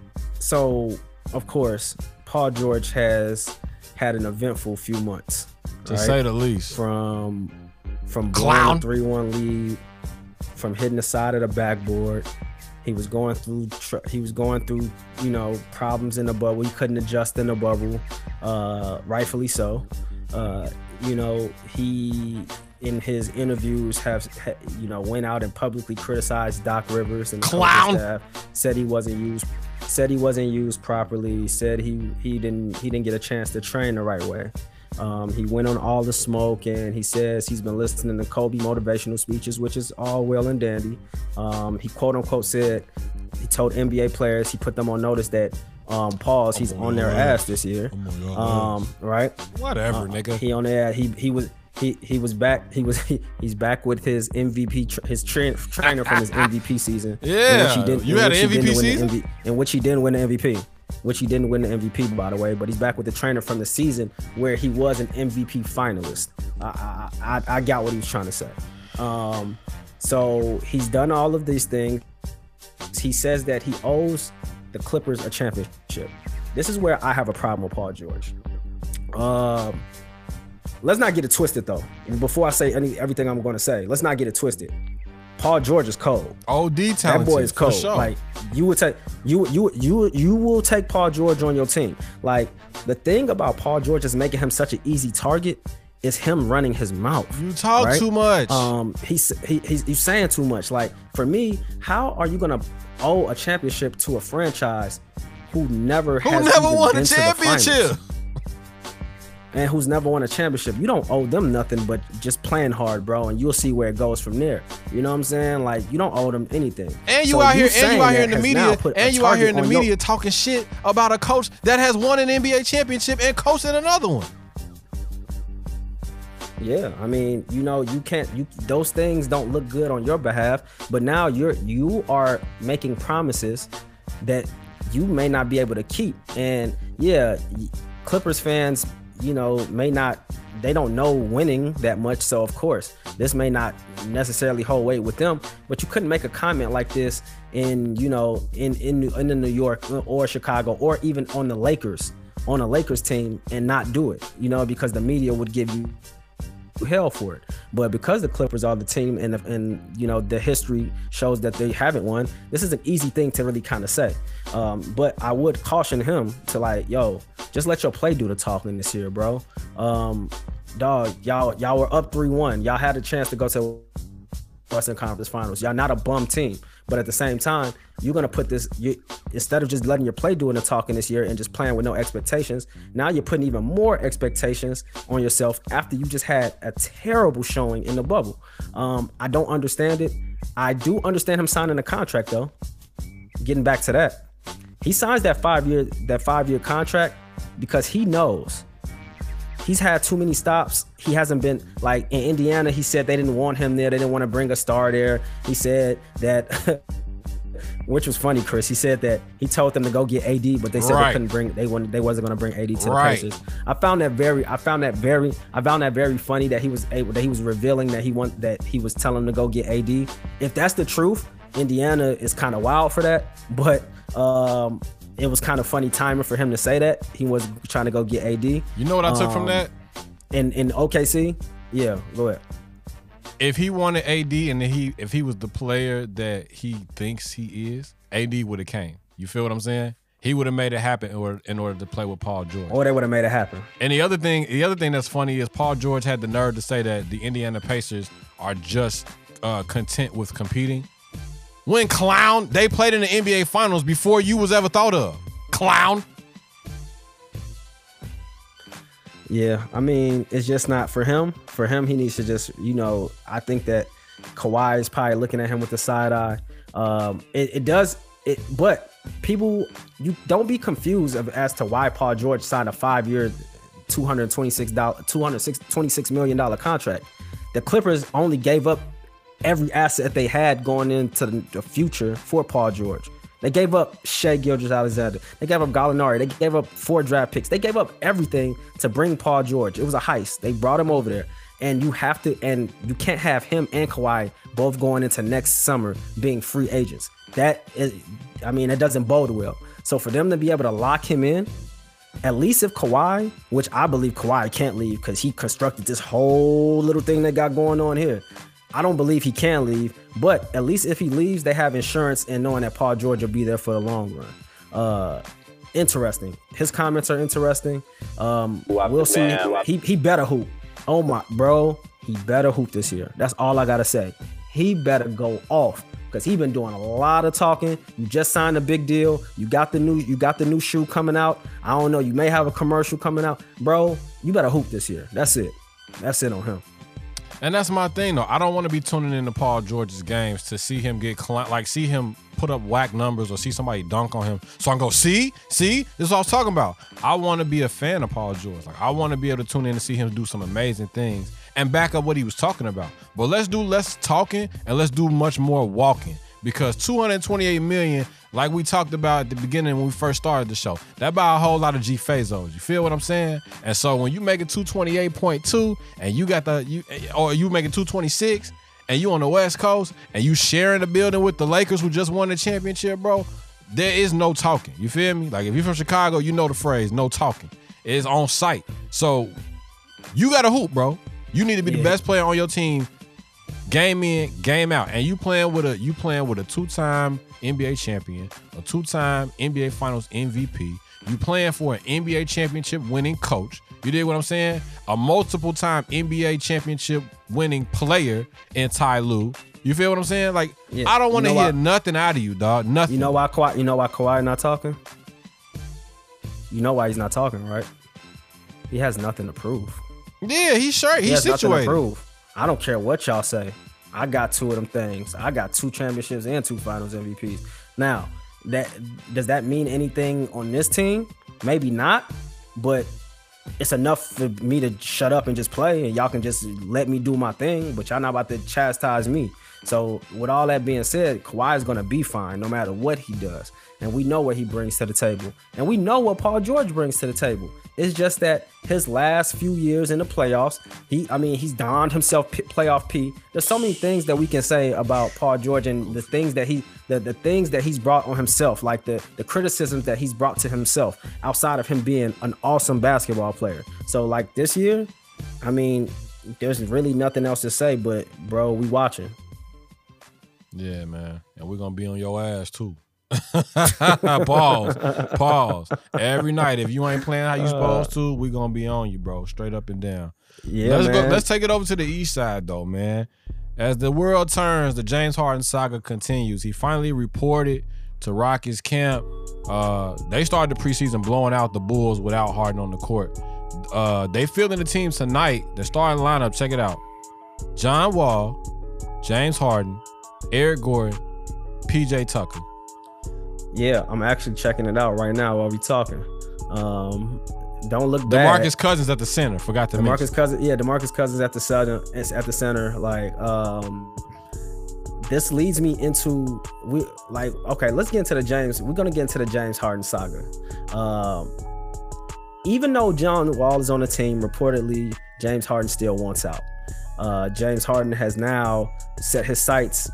B: so of course Paul George has had an eventful few months.
A: To
B: right?
A: say the least.
B: From from
A: Clown.
B: three one lead, from hitting the side of the backboard. He was going through tr- he was going through, you know, problems in the bubble. He couldn't adjust in the bubble, uh, rightfully so. Uh, you know, he in his interviews have, ha, you know, went out and publicly criticized Doc Rivers and the
A: Clown.
B: coaching staff, said he wasn't used said he wasn't used properly, said he he didn't he didn't get a chance to train the right way. Um, he went on All the Smoke, and he says he's been listening to Kobe motivational speeches, which is all well and dandy. Um, he quote unquote said he told N B A players, he put them on notice that um, pause he's on their ass this year. Um, right?
A: Whatever,
B: Uh,
A: nigga.
B: He on there. He he was he he was back. He was he, he's back with his M V P tra- his tra- trainer from his M V P season. in
A: Yeah,
B: which he didn't-
A: you
B: in
A: had
B: which
A: an
B: he
A: M V P
B: didn't win the
A: season?
B: M V P in which he didn't win the M V P. Which he didn't win the M V P, by the way, but he's back with the trainer from the season where he was an M V P finalist. I I, I, I got what he was trying to say. Um, so he's done all of these things. He says that he owes the Clippers a championship. This is where I have a problem with Paul George. Um, let's not get it twisted, though. Before I say any everything I'm going to say, let's not get it twisted. Paul George is cold.
A: O D
B: That
A: talented.
B: boy is
A: for
B: cold.
A: sure.
B: Like you would take you you you you will take Paul George on your team. Like the thing about Paul George is making him such an easy target is him running his mouth.
A: You talk
B: right?
A: too much.
B: Um, he's he, he's he's saying too much. Like for me, how are you gonna owe a championship to a franchise who never
A: Who
B: has
A: never
B: even
A: won a
B: been to the finals?
A: championship?
B: And who's never won a championship? You don't owe them nothing but just playing hard, bro, and you'll see where it goes from there. You know what I'm saying? Like you don't owe them anything.
A: And you
B: So
A: out here, and
B: saying
A: you out here in
B: that
A: the
B: has now
A: media,
B: put a
A: and you out here in the
B: target on
A: media
B: your-
A: talking shit about a coach that has won an N B A championship and coached in another one.
B: Yeah, I mean, you know, you can't. You those things don't look good on your behalf. But now you're you are making promises that you may not be able to keep. And yeah, Clippers fans, you know, may not. They don't know winning that much. So of course, this may not necessarily hold weight with them. But you couldn't make a comment like this in, you know, in in in the New York or Chicago or even on the Lakers, on a Lakers team, and not do it. You know, because the media would give you hell for it. But because the Clippers are the team and and you know the history shows that they haven't won, this is an easy thing to really kind of say. Um, but I would caution him to like, yo, just let your play do the talking this year, bro. Um, dog, y'all y'all were up three one. Y'all had a chance to go to Western Conference Finals. Y'all not a bum team. But at the same time, you're going to put this, you, instead of just letting your play doing the talking this year and just playing with no expectations, now you're putting even more expectations on yourself after you just had a terrible showing in the bubble. Um, I don't understand it. I do understand him signing a contract, though. Getting back to that. He signs that five-year that five-year contract because he knows he's had too many stops. He hasn't been, like in Indiana, he said they didn't want him there. They didn't want to bring a star there. He said that, which was funny, Chris. He said that he told them to go get A D, but they said
A: right.
B: they couldn't bring, they wanted, they wasn't going to bring A D to
A: right.
B: the Pacers. I found that very, I found that very, I found that very funny that he was able, that he was revealing that he want, that he was telling them to go get A D. If that's the truth, Indiana is kind of wild for that, but um, it was kind of funny timing for him to say that. He was trying to go get A D.
A: You know what I took
B: um,
A: from that?
B: In in O K C? Yeah, go ahead.
A: If he wanted A D and he if he was the player that he thinks he is, A D would have came. You feel what I'm saying? He would have made it happen in order, in order to play with Paul George.
B: Or they would have made it happen.
A: And the other thing, the other thing that's funny is Paul George had the nerve to say that the Indiana Pacers are just uh, content with competing. When, clown, they played in the N B A Finals before you was ever thought of. Clown.
B: Yeah, I mean, it's just not for him. For him, he needs to just, you know, I think that Kawhi is probably looking at him with the side eye. Um, it, it does, it, but people, you don't be confused of, as to why Paul George signed a five-year, two hundred twenty-six million dollars contract. The Clippers only gave up every asset they had going into the future for Paul George. They gave up Shai Gilgeous-Alexander. They gave up Gallinari. They gave up four draft picks. They gave up everything to bring Paul George. It was a heist. They brought him over there. And you have to, and you can't have him and Kawhi both going into next summer being free agents. That is, I mean, it doesn't bode well. So for them to be able to lock him in, at least if Kawhi, which I believe Kawhi can't leave because he constructed this whole little thing they got going on here. I don't believe he can leave, but at least if he leaves, they have insurance and knowing that Paul George will be there for the long run. Uh, interesting. His comments are interesting. Um, we'll see. He he better hoop. Oh my, bro, he better hoop this year. That's all I gotta say. He better go off because he been doing a lot of talking. You just signed a big deal. You got the new you got the new shoe coming out. I don't know. You may have a commercial coming out, bro. You better hoop this year. That's it. That's it on him.
A: And that's my thing, though. I don't want to be tuning into Paul George's games to see him get, like, see him put up whack numbers or see somebody dunk on him. So I can go, see? See? This is what I was talking about. I want to be a fan of Paul George. Like, I want to be able to tune in and see him do some amazing things and back up what he was talking about. But let's do less talking and let's do much more walking. Because two hundred twenty-eight million dollars, like we talked about at the beginning when we first started the show, that buy a whole lot of G Fazos. You feel what I'm saying? And so when you make it two twenty-eight point two and you got the, you or you make it two twenty-six and you on the West Coast and you sharing the building with the Lakers who just won the championship, bro, there is no talking. You feel me? Like if you're from Chicago, you know the phrase, no talking. It's on site. So you got to hoop, bro. You need to be yeah. the best player on your team. Game in, game out, and you playing with a you playing with a two-time N B A champion, a two-time N B A Finals M V P. You playing for an N B A championship winning coach. You dig what I'm saying? A multiple-time N B A championship winning player in Ty Lue. You feel what I'm saying? Like yeah. I don't want to you know hear why, nothing out of you, dog. Nothing.
B: You know why Kawhi? You know why Kawhi not talking? You know why he's not talking, right? He has nothing to prove.
A: Yeah, he's sure he's
B: he has
A: situated.
B: Nothing to prove. I don't care what y'all say. I got two of them things. I got two championships and two finals M V Ps. Now, that does that mean anything on this team? Maybe not, but it's enough for me to shut up and just play and y'all can just let me do my thing, but y'all not about to chastise me. So with all that being said, Kawhi is going to be fine no matter what he does. And we know what he brings to the table. And we know what Paul George brings to the table. It's just that his last few years in the playoffs, he, I mean, he's donned himself p- playoff P. There's so many things that we can say about Paul George and the things that he, the, the things that he's brought on himself, like the, the criticisms that he's brought to himself outside of him being an awesome basketball player. So like this year, I mean, there's really nothing else to say, but bro, we watching.
A: Yeah, man. And we're gonna be on your ass too. Pause. Pause. Every night, if you ain't playing how you supposed to, we gonna be on you, bro. Straight up and down.
B: Yeah,
A: let's
B: man.
A: go. Let's take it over to the east side, though, man. As the world turns, the James Harden saga continues. He finally reported to Rockets camp. Uh, they started the preseason blowing out the Bulls without Harden on the court. Uh, they fielding the team tonight. The starting lineup, check it out. John Wall, James Harden, Eric Gordon, P J Tucker.
B: Yeah, I'm actually checking it out right now while we talking. Um, don't look bad.
A: DeMarcus Cousins at the center. Forgot to mention.
B: DeMarcus Cousins, yeah, DeMarcus Cousins at the center. It's at the center. Like, um, this leads me into we like. Okay, let's get into the James. We're gonna get into the James Harden saga. Um, even though John Wall is on the team, reportedly James Harden still wants out. Uh, James Harden has now set his sights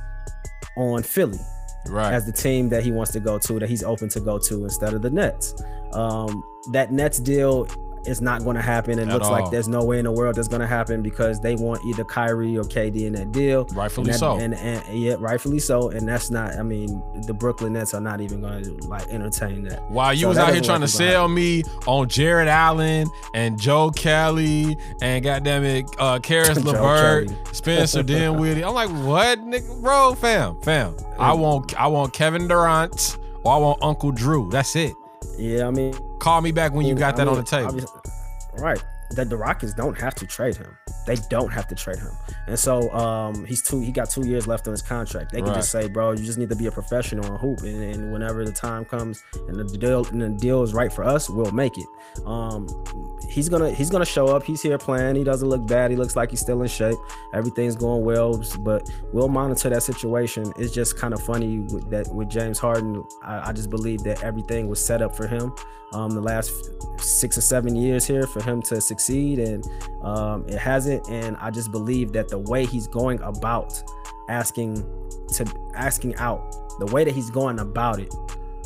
B: on Philly.
A: Right.
B: As the team that he wants to go to, that he's open to go to instead of the Nets. Um, that Nets deal is not going to happen. It
A: At
B: looks
A: all.
B: like there's no way in the world that's going to happen because they want either Kyrie or K D in that deal.
A: Rightfully
B: and that,
A: so.
B: And, and yeah, rightfully so. And that's not, I mean, the Brooklyn Nets are not even going to like entertain that.
A: While you
B: So
A: was
B: that
A: out here
B: doesn't
A: trying to
B: look like it's
A: sell
B: gonna
A: me on Jared Allen and Joe Kelly and goddamn it, uh, Karis
B: Joe
A: LeVert,
B: Kelly.
A: Spencer Dinwiddie. I'm like, what, nigga, bro, fam, fam. I want, I want Kevin Durant or I want Uncle Drew. That's it.
B: Yeah, I mean,
A: Call me back when you got
B: I
A: that
B: mean,
A: on the table.
B: obviously- Right. That the Rockets don't have to trade him. They don't have to trade him. And so um, he's two. He got two years left on his contract. They can
A: Right.
B: just say, bro, you just need to be a professional and hoop. And, and whenever the time comes and the deal and the deal is right for us, we'll make it. Um, he's gonna he's gonna show up. He's here playing. He doesn't look bad. He looks like he's still in shape. Everything's going well. But we'll monitor that situation. It's just kind of funny with that with James Harden. I, I just believe that everything was set up for him. Um, the last six or seven years here for him to succeed, and um, it hasn't. And I just believe that the way he's going about asking to asking out, the way that he's going about it,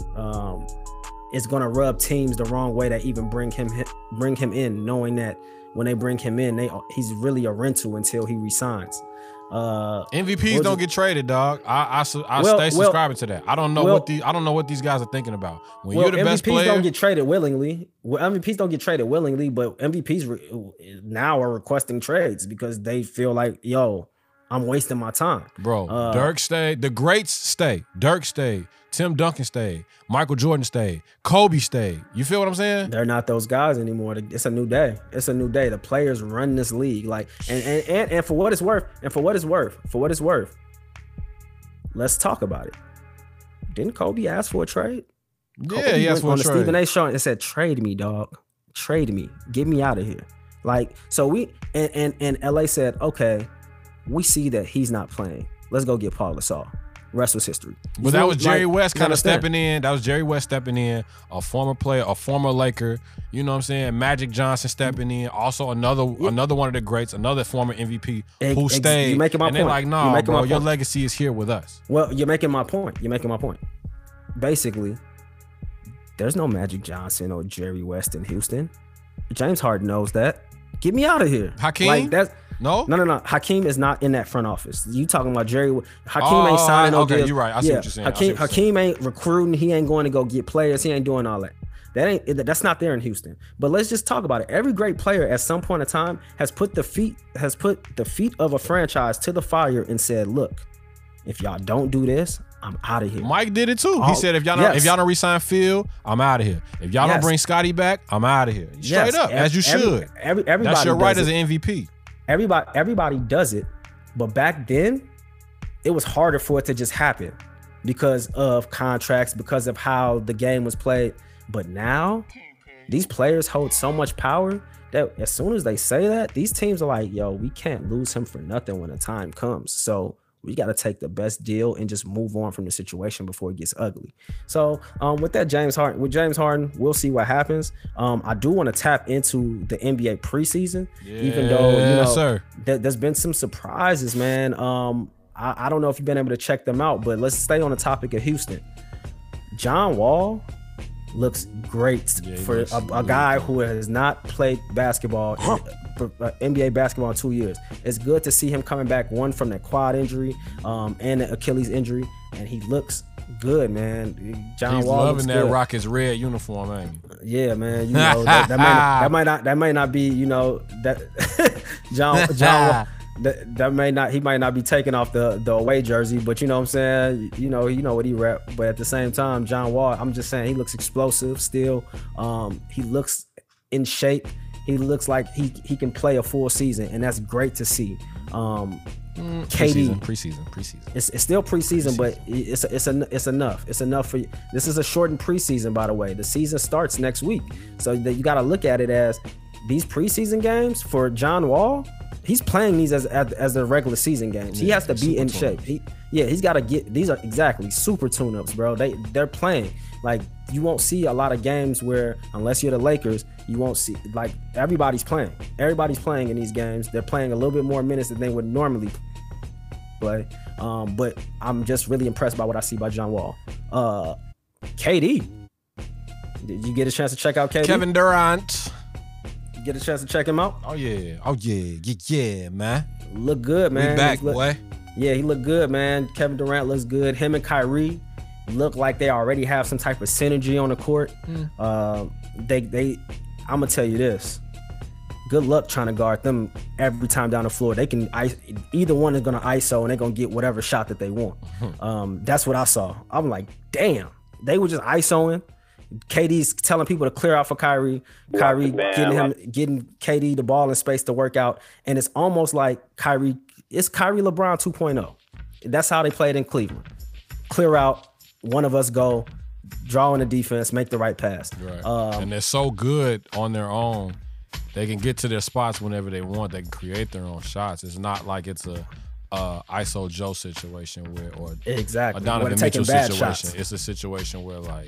B: um, is going to rub teams the wrong way that even bring him bring him in, knowing that when they bring him in, they he's really a rental until he resigns. Uh,
A: M V Ps
B: was
A: don't
B: it-
A: get traded, dog. I I, su- I
B: Well-
A: stay
B: well-
A: subscribing to that. I don't know
B: well-
A: what these I don't know what these guys are thinking about. When
B: Well,
A: you're the best
B: M V Ps
A: player,
B: don't get traded willingly. Well, M V Ps don't get traded willingly, but M V Ps re- now are requesting trades because they feel like, yo, I'm wasting my time.
A: bro.
B: uh,
A: Dirk stayed. The greats stay. Dirk stayed. Tim Duncan stayed. Michael Jordan stayed. Kobe stayed. You feel what I'm saying?
B: They're not those guys anymore. It's a new day. It's a new day. The players run this league. Like, and and and, and for what it's worth, and for what it's worth, for what it's worth, let's talk about it. Didn't Kobe ask for a trade?
A: Yeah,
B: Kobe
A: he asked
B: went
A: for a
B: on the
A: trade.
B: Stephen A. show and said, "Trade me, dog. Trade me. Get me out of here." Like, so we and and and L A said, "Okay, we see that he's not playing. Let's go get Paul Gasol." Rest was history.
A: But that was Jerry
B: Like,
A: West
B: you
A: kind of
B: understand?
A: stepping in. That was Jerry West stepping in, a former player, a former Laker. You know what I'm saying? Magic Johnson stepping in. Also another another one of the greats, another former M V P
B: Ex-
A: who
B: ex-
A: stayed.
B: you're making my
A: and they're
B: point.
A: like,
B: You're
A: nah,
B: making
A: bro,
B: my
A: your
B: point.
A: legacy is here with us.
B: Well, you're making my point. You're making my point. Basically, there's no Magic Johnson or Jerry West in Houston. James Harden knows that. Get me out of here.
A: Hakeem?
B: Like that's
A: No?
B: no, no, no. Hakeem is not in that front office. You talking about Jerry? Hakeem
A: Oh,
B: ain't signing no
A: okay,
B: deals.
A: you're right. I see
B: yeah,
A: what you're saying. I see
B: Hakeem,
A: what you're
B: Hakeem ain't recruiting. He ain't going to go get players. He ain't doing all that. That ain't. That's not there in Houston. But let's just talk about it. Every great player at some point in time has put the feet has put the feet of a franchise to the fire and said, "Look, if y'all don't do this, I'm out of here."
A: Mike did it too. He
B: Oh,
A: said, if y'all don't,
B: yes.
A: if y'all don't resign Phil, I'm out of here. If y'all don't
B: Yes.
A: bring Scotty back, I'm out of here. Straight
B: Yes,
A: up,
B: ev-
A: as you
B: every-
A: should.
B: Every, everybody
A: That's your right
B: does
A: as
B: it.
A: an M V P.
B: everybody everybody does it, but back then it was harder for it to just happen because of contracts, because of how the game was played. But now these players hold so much power that as soon as they say that, these teams are like, yo, we can't lose him for nothing when the time comes. So we got to take the best deal and just move on from the situation before it gets ugly. So um, with that, James Harden, with James Harden, we'll see what happens. Um, I do want to tap into the N B A preseason, even though you know
A: Yes, sir.
B: there, there's been some surprises, man. Um, I, I don't know if you've been able to check them out, but let's stay on the topic of Houston. John Wall looks great
A: Yeah, he
B: for
A: looks
B: a, a
A: really
B: guy
A: good.
B: who has not played basketball in uh, N B A basketball in two years. It's good to see him coming back, one from the quad injury um, and the Achilles injury, and he looks good, man. John
A: He's
B: Wall
A: loving
B: looks
A: that
B: good.
A: Rockets red uniform, ain't he?
B: Yeah, man. You know that, that, might not, that might not that might not be you know that John John Wall, that, that may not he might not be taking off the the away jersey, but you know what I'm saying. You know you know what he rep, but at the same time, John Wall, I'm just saying he looks explosive still. Um, he looks in shape. He looks like he he can play a full season, and that's great to see. Um,
A: Mm,
B: K D,
A: preseason, preseason, preseason.
B: It's, it's still preseason, preseason, but it's it's a, it's enough. It's enough for you. This is a shortened preseason, by the way. The season starts next week, so that you got to look at it as these preseason games for John Wall. He's playing these as as, as the regular season games. He
A: yeah,
B: has to be in shape. He yeah, he's got to get these are exactly super tune-ups, bro. They they're playing. Like you won't see a lot of games where unless you're the Lakers, you won't see like everybody's playing. Everybody's playing in these games. They're playing a little bit more minutes than they would normally play. Um, but I'm just really impressed by what I see by John Wall. Uh, K D. Did you get a chance to check out K D?
A: Kevin Durant.
B: Get a chance to check him out?
A: Oh yeah. Oh yeah. Yeah, yeah, man.
B: Look good, man.
A: We back,
B: look,
A: boy.
B: Yeah, he looked good, man. Kevin Durant looks good. Him and Kyrie look like they already have some type of synergy on the court. Mm. Uh, they, they, I'm gonna tell you this. Good luck trying to guard them every time down the floor. They can, either one is gonna I S O and they're gonna get whatever shot that they want. Um, that's what I saw. I'm like, damn, they were just ISOing. K D's telling people to clear out for Kyrie. Kyrie getting him, getting K D the ball in space to work out, and it's almost like Kyrie. It's Kyrie LeBron two point oh. That's how they played in Cleveland. Clear out, one of us go, draw in the defense, make the right pass.
A: Right.
B: Um,
A: and they're so good on their own. They can get to their spots whenever they want. They can create their own shots. It's not like it's a uh, I S O Joe situation where, or
B: exactly.
A: a Donovan Mitchell situation. Shots. It's a situation where like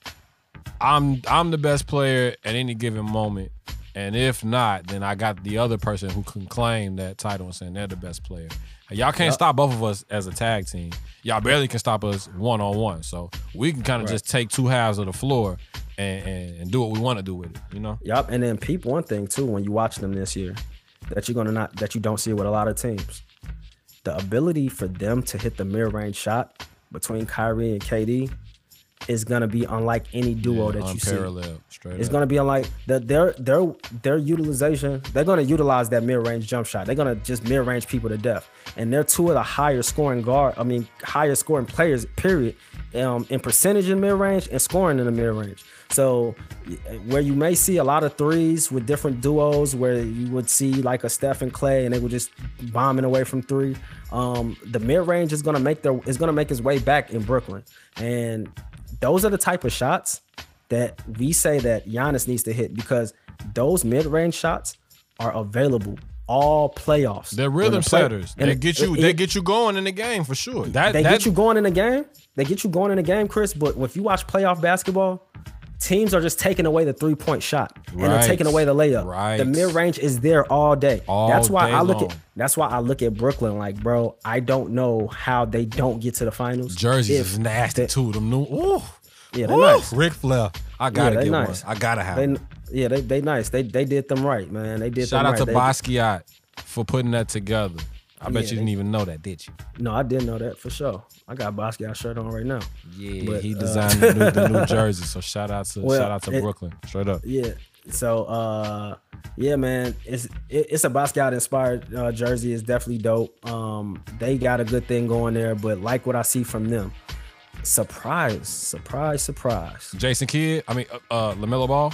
A: I'm I'm the best player at any given moment, and if not, then I got the other person who can claim that title and saying they're the best player. Y'all can't yep. stop both of us as a tag team. Y'all barely can stop us one on one. So we can kind of right. just take two halves of the floor and, and, and do what we want to do with it, you know?
B: Yep. And then peep one thing too when you watch them this year that you're gonna not that you don't see with a lot of teams. The ability for them to hit the mid-range shot between Kyrie and K D is gonna be unlike any duo yeah, that you see. Straight it's up. Gonna be unlike the, their their their utilization. They're gonna utilize that mid-range jump shot. They're gonna just mid-range people to death. And they're two of the higher scoring guard. I mean, higher scoring players. Period. Um, in percentage in mid-range and scoring in the mid-range. So where you may see a lot of threes with different duos, where you would see like a Steph and Clay, and they would just bombing away from three. Um, the mid-range is gonna make their is gonna make its way back in Brooklyn, and those are the type of shots that we say that Giannis needs to hit, because those mid-range shots are available all playoffs.
A: They're rhythm play, setters. They get you. It, they get you going in the game for sure. That,
B: they
A: that,
B: get you going in the game. They get you going in the game, Chris. But if you watch playoff basketball, teams are just taking away the three-point shot and right. they're taking away the layup.
A: Right.
B: The mid-range is there all day.
A: All
B: that's why
A: day
B: I look
A: long.
B: at. That's why I look at Brooklyn like, bro, I don't know how they don't get to the finals.
A: Jerseys is nasty they, too. Them new. Ooh.
B: Yeah, they're
A: Ooh,
B: nice.
A: Ric Flair. I gotta
B: yeah,
A: get
B: nice.
A: one. I gotta have
B: they,
A: one.
B: Yeah, they they nice. They they did them right, man. They did
A: Shout
B: them
A: out
B: right.
A: to
B: they,
A: Basquiat for putting that together. I bet
B: yeah,
A: you didn't
B: they,
A: even know that, did you?
B: No, I didn't know that for sure. I got a Basquiat shirt on right now.
A: Yeah,
B: but,
A: he
B: uh,
A: designed the, new, the new jersey. So shout out to
B: well,
A: shout out to
B: it,
A: Brooklyn. Straight up.
B: Yeah. So uh, yeah, man, it's it, it's a Basquiat inspired uh, jersey. It's definitely dope. Um, they got a good thing going there, but like what I see from them. Surprise, surprise, surprise.
A: Jason Kidd, I mean, uh, uh, LaMelo Ball.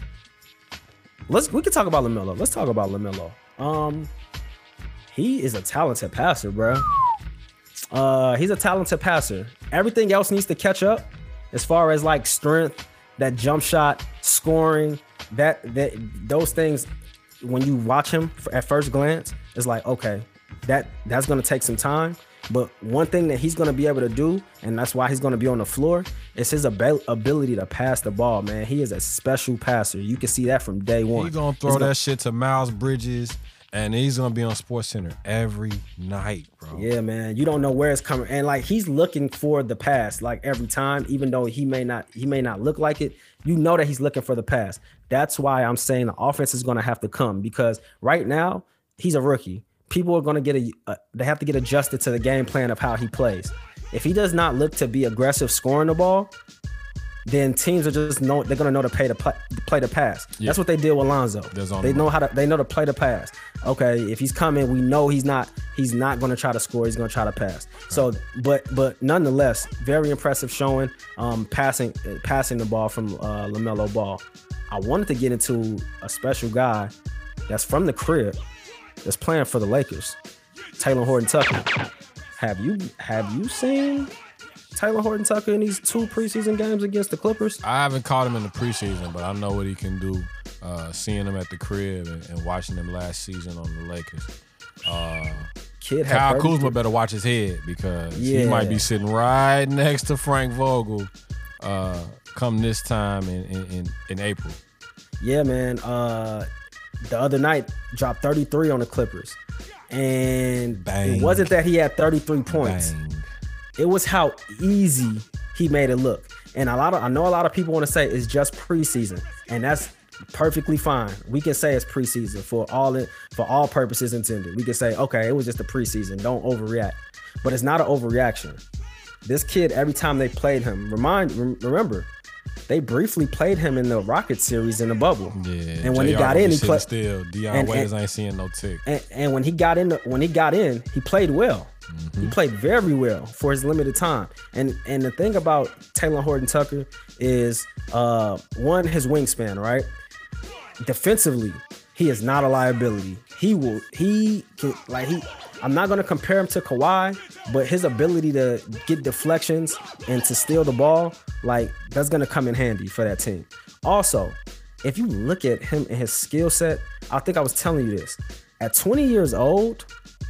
B: Let's we can talk about LaMelo. Let's talk about LaMelo. Um, he is a talented passer, bro. Uh, he's a talented passer. Everything else needs to catch up, as far as like strength, that jump shot, scoring, that that those things. When you watch him at first glance, it's like, okay, that that's gonna take some time. But one thing that he's going to be able to do, and that's why he's going to be on the floor, is his ab- ability to pass the ball, man. He is a special passer. You can see that from day one.
A: He's going to throw
B: he's
A: that
B: gonna,
A: shit to Miles Bridges And he's gonna be on Sports Center every night, bro.
B: Yeah, man. You don't know where it's coming, and like he's looking for the pass, like every time, even though he may not, he may not look like it. You know that he's looking for the pass. That's why I'm saying the offense is gonna have to come, because right now he's a rookie. People are gonna get a, uh, they have to get adjusted to the game plan of how he plays. If he does not look to be aggressive scoring the ball, then teams are just know they're gonna know to pay to play, play the pass. Yeah. That's what they did with Lonzo. They know how to they know to play the pass. Okay, if he's coming, we know he's not he's not gonna try to score. He's gonna try to pass. Right. So, but but nonetheless, very impressive showing. Um, passing passing the ball from uh, LaMelo Ball. I wanted to get into a special guy that's from the crib that's playing for the Lakers, Talen Horton-Tucker. Have you have you seen Talen Horton-Tucker in these two preseason games against the Clippers?
A: I haven't caught him in the preseason, but I know what he can do. Uh, seeing him at the crib and, and watching him last season on the Lakers. Uh,
B: Kid
A: Kyle Kuzma better watch his head, because yeah. he might be sitting right next to Frank Vogel uh, come this time in, in, in April.
B: Yeah, man. Uh, the other night, dropped thirty-three on the Clippers. And Bang. It wasn't that he had thirty-three points. Bang. It was how easy he made it look. And a lot of I know a lot of people want to say it's just preseason, and that's perfectly fine. We can say it's preseason for all it for all purposes intended. We can say, okay, it was just a preseason. Don't overreact. But it's not an overreaction. This kid, every time they played him, remind remember, they briefly played him in the Rocket series in the bubble.
A: Yeah,
B: and when J R he got in, he played.
A: Still, Dion Waiters ain't seeing no tick.
B: And, and when he got in, the, when he got in, he played well. Mm-hmm. He played very well for his limited time. And and the thing about Talen Horton-Tucker is, uh, one, his wingspan, right? Defensively, he is not a liability. He will, he can, like, he, I'm not going to compare him to Kawhi, but his ability to get deflections and to steal the ball, like, that's going to come in handy for that team. Also, if you look at him and his skill set, I think I was telling you this. At twenty years old,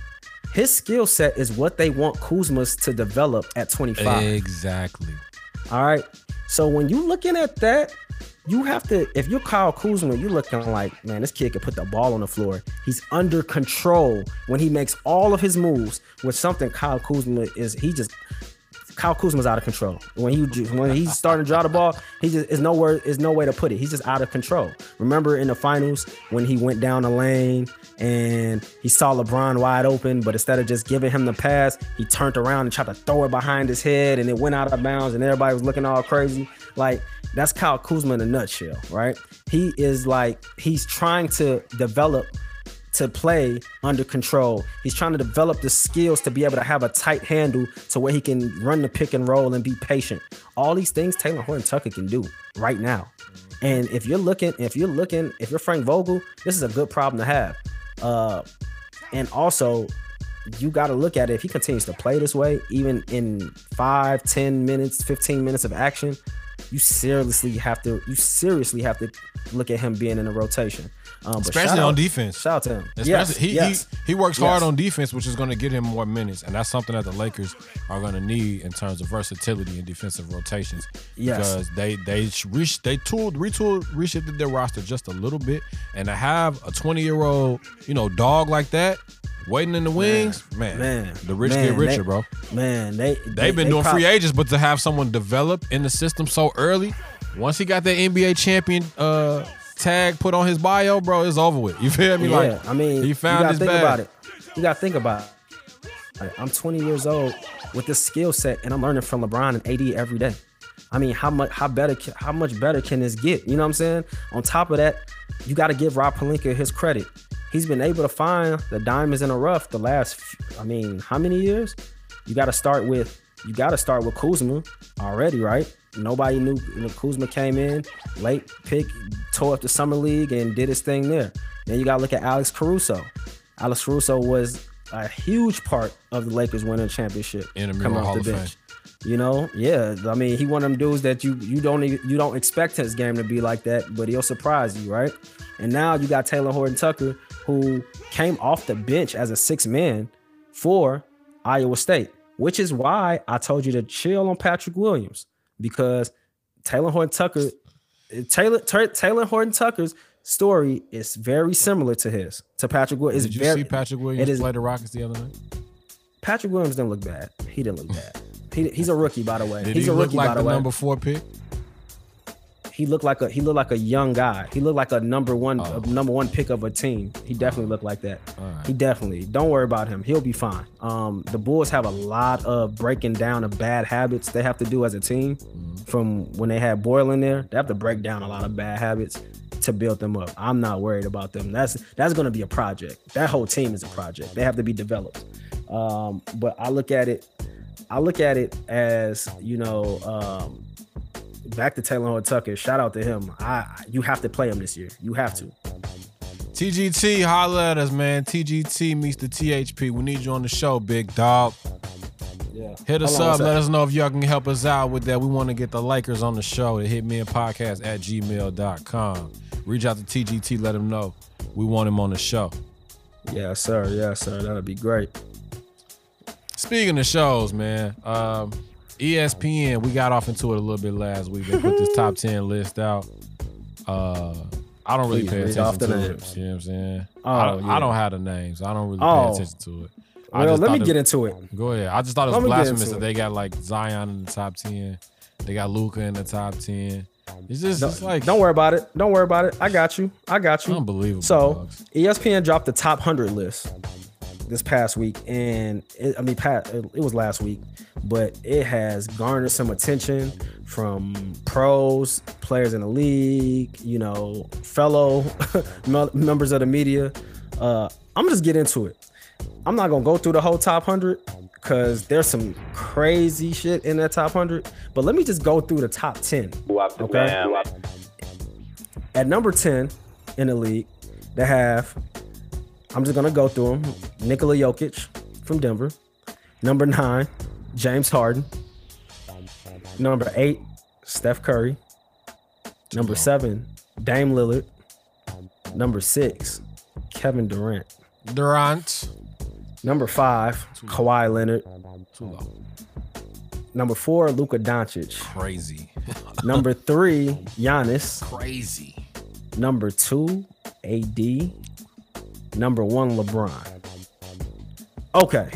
B: his skill set is what they want Kuzma's to develop at twenty-five.
A: Exactly.
B: All right. So when you looking at that, you have to, if you're Kyle Kuzma, you're looking like, man, this kid can put the ball on the floor. He's under control when he makes all of his moves, which something Kyle Kuzma is, he just, Kyle Kuzma's out of control. When he when he's starting to draw the ball, he just is nowhere is no way to put it. He's just out of control. Remember in the finals when he went down the lane and he saw LeBron wide open, but instead of just giving him the pass, he turned around and tried to throw it behind his head, and it went out of bounds, and everybody was looking all crazy. Like, that's Kyle Kuzma in a nutshell, right? He is like, he's trying to develop to play under control. He's trying to develop the skills to be able to have a tight handle to where he can run the pick and roll and be patient. All these things Talen Horton-Tucker can do right now. And if you're looking, if you're looking, if you're Frank Vogel, this is a good problem to have. Uh, and also, you got to look at it. If he continues to play this way, even in five, ten minutes, fifteen minutes of action, you seriously have to, you seriously have to look at him being in a rotation. Um, but
A: Especially on out, defense.
B: Shout out to him.
A: Especially, yes, he, yes. he he works yes. hard on defense, which is going to get him more minutes, and that's something that the Lakers are going to need in terms of versatility and defensive rotations.
B: Yes.
A: Because they they reach they tooled retooled reshifted their roster just a little bit, and to have a twenty year old you know dog like that waiting in the wings, man, man, man the rich man, get richer,
B: they,
A: bro.
B: Man, they
A: they've
B: they,
A: been
B: they
A: doing
B: probably,
A: free agents, but to have someone develop in the system so early, once he got that N B A champion uh, tag put on his bio, bro, it's over with. You feel me?
B: Yeah,
A: like,
B: I mean,
A: he found
B: you
A: his
B: think
A: bag.
B: About it. You gotta think about it. Like, I'm twenty years old with this skill set, and I'm learning from LeBron and A D every day. I mean, how much, how better, how much better can this get? You know what I'm saying? On top of that, you got to give Rob Pelinka his credit. He's been able to find the diamonds in the rough the last, I mean, how many years? You got to start with, you got to start with Kuzma already, right? Nobody knew, you know, Kuzma came in, late pick, tore up the summer league and did his thing there. Then you got to look at Alex Caruso. Alex Caruso was a huge part of the Lakers winning a championship.
A: Intramural Hall of Fame.
B: You know, yeah. I mean, he one of them dudes that you you don't you don't expect his game to be like that, but he'll surprise you, right? And now you got Talen Horton-Tucker, who came off the bench as a sixth man for Iowa State, which is why I told you to chill on Patrick Williams, because Talen Horton-Tucker, Taylor Talen Horton-Tucker's story is very similar to his, to Patrick Williams.
A: Did you
B: very,
A: see Patrick Williams
B: is,
A: play the Rockets the other night?
B: Patrick Williams didn't look bad. He didn't look bad. He, he's a rookie, by the way.
A: Did
B: he's
A: he
B: a
A: look
B: rookie,
A: like
B: by the,
A: the
B: way.
A: number four pick?
B: He looked like a he looked like a young guy. He looked like a number one
A: Oh.
B: a number one pick of a team. He definitely looked like that.
A: All right.
B: He definitely. Don't worry about him. He'll be fine. Um, the Bulls have a lot of breaking down of bad habits they have to do as a team.
A: Mm-hmm.
B: From when they had Boyle in there, they have to break down a lot of bad habits to build them up. I'm not worried about them. That's that's going to be a project. That whole team is a project. They have to be developed. Um, but I look at it. I look at it as, you know. Um, Back to Taylor Horton Tucker. Shout out to him. I you have to play him this year. You have to.
A: T G T, holla at us, man. T G T meets the T H P. We need you on the show, big dog.
B: Yeah.
A: Hit us
B: Hold on
A: up.
B: one
A: Let
B: second.
A: us know if y'all can help us out with that. We want to get the Lakers on the show. They hit me in podcast at gmail dot com. Reach out to T G T. Let him know we want him on the show.
B: Yeah, sir. Yeah, sir. That'd be great.
A: Speaking of shows, man, um, E S P N, we got off into it a little bit last week. They put this top ten list out. Uh, I don't really
B: Please
A: pay
B: read off
A: attention
B: the
A: to
B: names.
A: it. You know what I'm saying?
B: Oh,
A: I, don't,
B: yeah.
A: I don't have the names. I don't really
B: Oh.
A: pay attention to it. I
B: Well,
A: just
B: let me
A: thought
B: get
A: it-
B: into it.
A: Go ahead. I just thought it
B: Let
A: was
B: me get
A: blasphemous
B: into
A: that
B: it.
A: they got like Zion in the top ten. They got Luka in the top ten. It's just it's
B: Don't,
A: like
B: don't worry about it. Don't worry about it. I got you. I got you.
A: unbelievable.
B: So
A: dogs.
B: E S P N dropped the top one hundred list this past week, and it, I mean, pat, it, it was last week, but it has garnered some attention from pros, players in the league, you know, fellow mem- members of the media. Uh, I'm just get into it. I'm not gonna go through the whole top one hundred because there's some crazy shit in that top one hundred, but let me just go through the top ten. Okay. At number ten in the league, they have, I'm just gonna go through them. Nikola Jokic from Denver. Number nine, James Harden. Number eight, Steph Curry. Number seven, Dame Lillard. Number six, Kevin Durant.
A: Durant.
B: Number five, Kawhi Leonard.
A: Too low.
B: Number four, Luka Doncic.
A: Crazy.
B: Number three, Giannis.
A: Crazy.
B: Number two, A D. Number one, LeBron. Okay,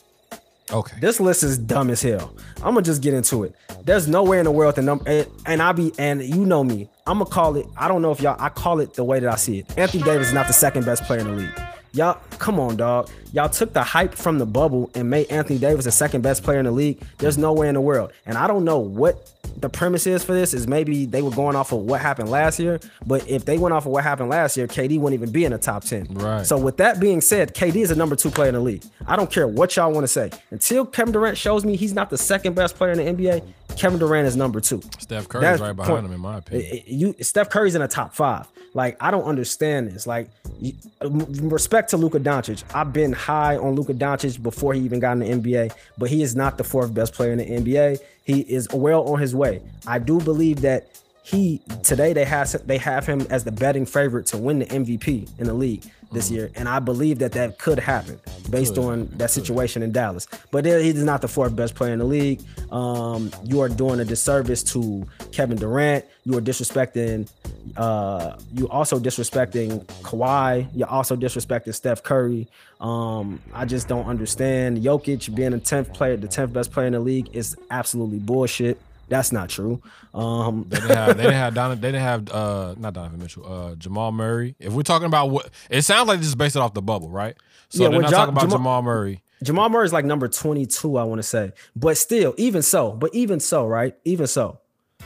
A: Okay.
B: this list is dumb as hell. I'm gonna just get into it. There's no way in the world that number and, and I be and you know me. I'm gonna call it. I don't know if y'all. I call it the way that I see it. Anthony Davis is not the second best player in the league. Y'all, come on, dog. Y'all took the hype from the bubble and made Anthony Davis the second best player in the league. There's no way in the world. And I don't know what the premise is for this. Is maybe they were going off of what happened last year. But if they went off of what happened last year, K D wouldn't even be in the top ten.
A: Right.
B: So with that being said, K D is the number two player in the league. I don't care what y'all want to say. Until Kevin Durant shows me he's not the second best player in the N B A, Kevin Durant is number two.
A: Steph Curry's
B: That's
A: right behind
B: point.
A: him, in my opinion.
B: It- it- you Steph Curry's in the top five. Like, I don't understand this. Like, you, respect to Luka Doncic. I've been high on Luka Doncic before he even got in the N B A, but he is not the fourth best player in the N B A. He is well on his way. I do believe that he today they have they have him as the betting favorite to win the M V P in the league this year, and I believe that that could happen based
A: Could,
B: on that situation in Dallas. But he is not the fourth best player in the league. Um, you are doing a disservice to Kevin Durant. You are disrespecting. Uh, you also disrespecting Kawhi. You're also disrespecting Steph Curry. Um, I just don't understand. Jokic being the tenth player, the tenth best player in the league is absolutely bullshit. That's not true. Um,
A: They didn't have. They didn't have. Donovan, they didn't have. Uh, not Donovan Mitchell. Uh, Jamal Murray. If we're talking about what, it sounds like this is based it off the bubble, right? So
B: Yeah,
A: they're
B: with
A: not
B: Ja-
A: talking about
B: Jamal-
A: Jamal Murray.
B: Jamal Murray is like number twenty-two, I want to say. But still, even so, but even so, right? Even so,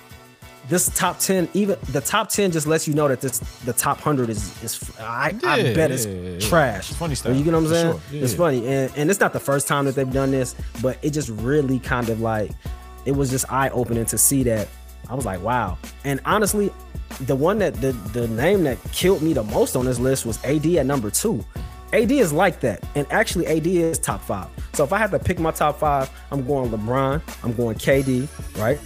B: this top ten, even the top ten just lets you know that this the top one hundred is, is I, I
A: Yeah,
B: bet
A: yeah,
B: it's
A: yeah, yeah.
B: trash.
A: It's funny stuff,
B: You get what I'm
A: for
B: saying?
A: sure. Yeah,
B: It's
A: yeah.
B: funny. And, and it's not the first time that they've done this, but it just really kind of like, it was just eye-opening to see that. I was like, wow. And honestly, the one that the the name that killed me the most on this list was A D at number two. A D is like that, and actually A D is top five. So if I had to pick my top five, I'm going LeBron, I'm going K D, right?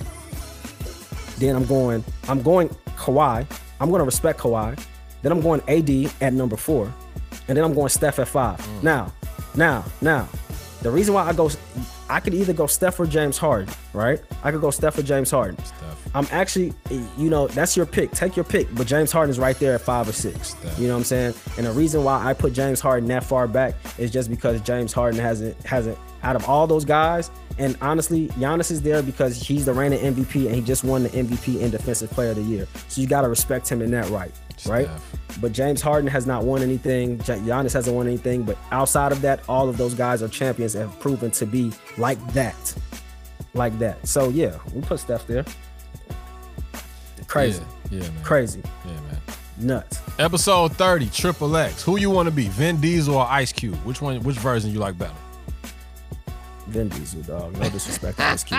B: Then I'm going, I'm going Kawhi. I'm going to respect Kawhi. Then I'm going A D at number four, and then I'm going Steph at five.
A: Mm.
B: Now, now, now, the reason why I go, I could either go Steph or James Harden, right? I could go Steph or James Harden.
A: Steph. Steph.
B: I'm actually, you know, that's your pick. Take your pick. But James Harden's right there at five or six.
A: Steph.
B: You know what I'm saying? And the reason why I put James Harden that far back is just because James Harden hasn't hasn't out of all those guys. And honestly, Giannis is there because he's the reigning M V P and he just won the M V P and Defensive Player of the Year. So you got to respect him in that right, right?
A: Steph.
B: But James Harden has not won anything. Giannis hasn't won anything. But outside of that, all of those guys are champions and have proven to be like that. Like that. So, yeah, we put Steph there. Crazy.
A: Yeah, yeah, man.
B: Crazy.
A: Yeah, man.
B: Nuts.
A: Episode thirty, Triple X. Who you want to be, Vin Diesel or Ice Cube? Which one? Which version you like better?
B: Vin Diesel, dog. No disrespect to Ice Cube.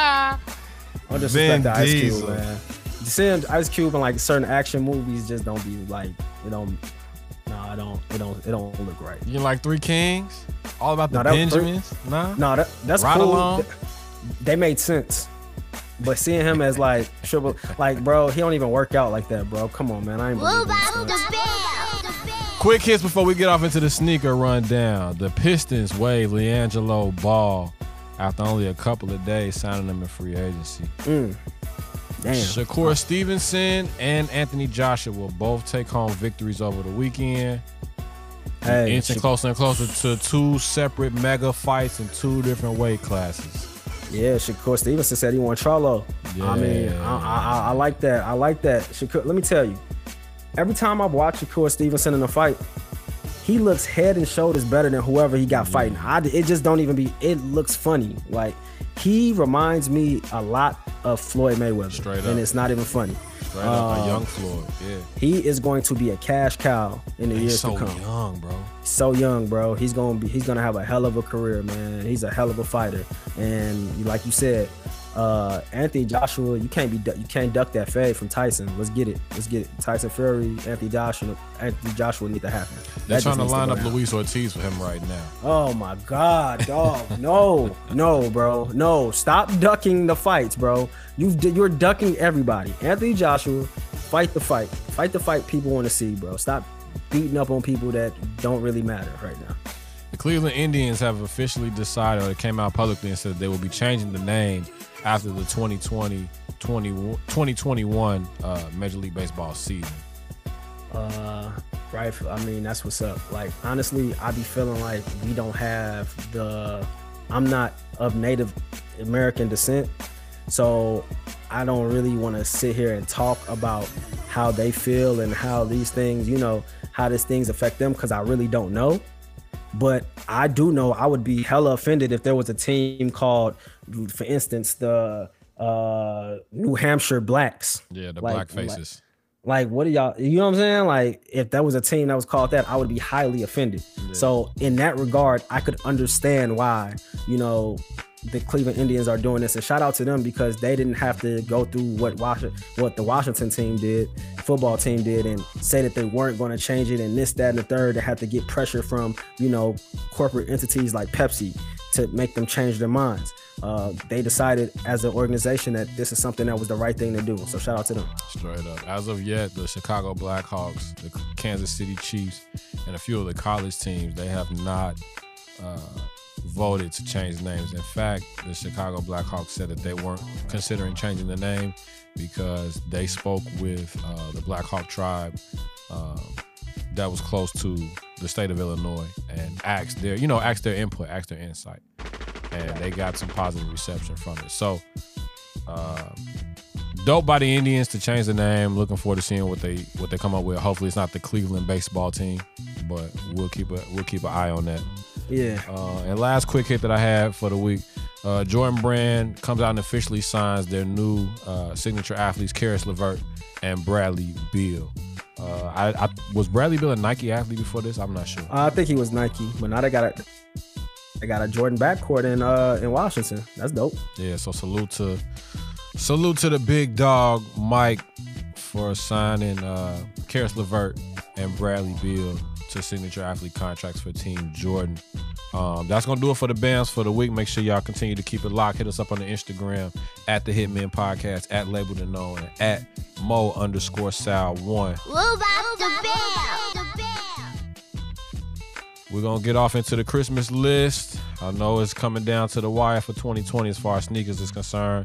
B: No disrespect
A: Vin
B: to Ice
A: Diesel.
B: Cube, man. Seeing Ice Cube in like certain action movies just don't be like, it don't, no, I don't, it don't, it don't look right.
A: You like Three Kings? All about the
B: No, that was three-
A: Benjamins? Nah?
B: No, that, that's
A: Ride
B: cool.
A: along?
B: They made sense. But seeing him as like triple, like, bro, he don't even work out like that, bro. Come on, man. I ain't believing this stuff.
A: Quick hits before we get off into the sneaker rundown. The Pistons waive LiAngelo Ball after only a couple of days signing him in free agency.
B: Mm. Damn.
A: Shakur Stevenson and Anthony Joshua will both take home victories over the weekend.
B: Hey,
A: Inching
B: Sha-
A: closer and closer to two separate mega fights in two different weight classes.
B: Yeah, Shakur Stevenson said he want Charlo. I mean,
A: Yeah.
B: I, I, I like that. I like that. Shakur, let me tell you, every time I've watched Shakur Stevenson in a fight, he looks head and shoulders better than whoever he got fighting. I, it just don't even be, it looks funny. Like, he reminds me a lot of Floyd Mayweather.
A: Straight up.
B: And it's not even funny.
A: Straight up, a
B: Um,
A: young Floyd. Yeah.
B: He is going to be a cash cow in the
A: He's
B: years
A: so
B: to come.
A: young, bro.
B: So young, bro. He's gonna be. He's gonna have a hell of a career, man. He's a hell of a fighter, and like you said, uh, Anthony Joshua, you can't be. du- You can't duck that fade from Tyson. Let's get it. Let's get it. Tyson Fury, Anthony Joshua. Anthony Joshua need to happen.
A: They're
B: That
A: trying
B: just
A: to
B: needs
A: line
B: go
A: up
B: down.
A: Luis Ortiz for him right now.
B: Oh my God, dog. No, no, bro. No. Stop ducking the fights, bro. You've you're ducking everybody. Anthony Joshua, fight the fight. Fight the fight people want to see, bro. Stop beating up on people that don't really matter right now.
A: The Cleveland Indians have officially decided, or it came out publicly and said they will be changing the name after the twenty twenty twenty twenty-one uh, Major League Baseball season.
B: Uh, right. I mean, that's what's up. Like, honestly, I be feeling like we don't have the. I'm not of Native American descent, so I don't really want to sit here and talk about how they feel and how these things, you know, how these things affect them, because I really don't know. But I do know I would be hella offended if there was a team called, for instance, the uh, New Hampshire Blacks.
A: Yeah, the
B: Like-
A: black faces.
B: Like, what do y'all, you know what I'm saying? Like, if that was a team that was called that, I would be highly offended.
A: Yeah.
B: So in that regard, I could understand why, you know, the Cleveland Indians are doing this, and shout out to them because they didn't have to go through what Washington, what the Washington team did, football team did, and say that they weren't going to change it and this, that, and the third. They had to get pressure from, you know, corporate entities like Pepsi to make them change their minds. Uh, they decided as an organization that this is something that was the right thing to do. So shout out to them.
A: Straight up. As of yet, the Chicago Blackhawks, the Kansas City Chiefs, and a few of the college teams, they have not uh, voted to change names. In fact, the Chicago Blackhawks said that they weren't considering changing the name because they spoke with uh, the Black Hawk tribe um, that was close to the state of Illinois and asked their, you know, asked their input, asked their insight. And they got some positive reception from it. So, um, dope by the Indians to change the name. Looking forward to seeing what they what they come up with. Hopefully, it's not the Cleveland baseball team, but we'll keep a we'll keep an eye on that.
B: Yeah.
A: Uh, and last quick hit that I have for the week: uh, Jordan Brand comes out and officially signs their new uh, signature athletes, Karis LeVert and Bradley Beal. Uh, I, I was Bradley Beal a Nike athlete before this? I'm not sure.
B: I think he was Nike, but now they got a they got a Jordan backcourt in uh in Washington. That's dope.
A: Yeah, so salute to salute to the big dog Mike for signing uh, Karis LeVert and Bradley Beal to signature athlete contracts for Team Jordan. Um, that's gonna do it for the bands for the week. Make sure y'all continue to keep it locked. Hit us up on the Instagram at the Hitmen Podcast, at Labeled and Known, and at Mo underscore Sal one. We're gonna get off into the Christmas list. I know it's coming down to the wire for twenty twenty as far as sneakers is concerned.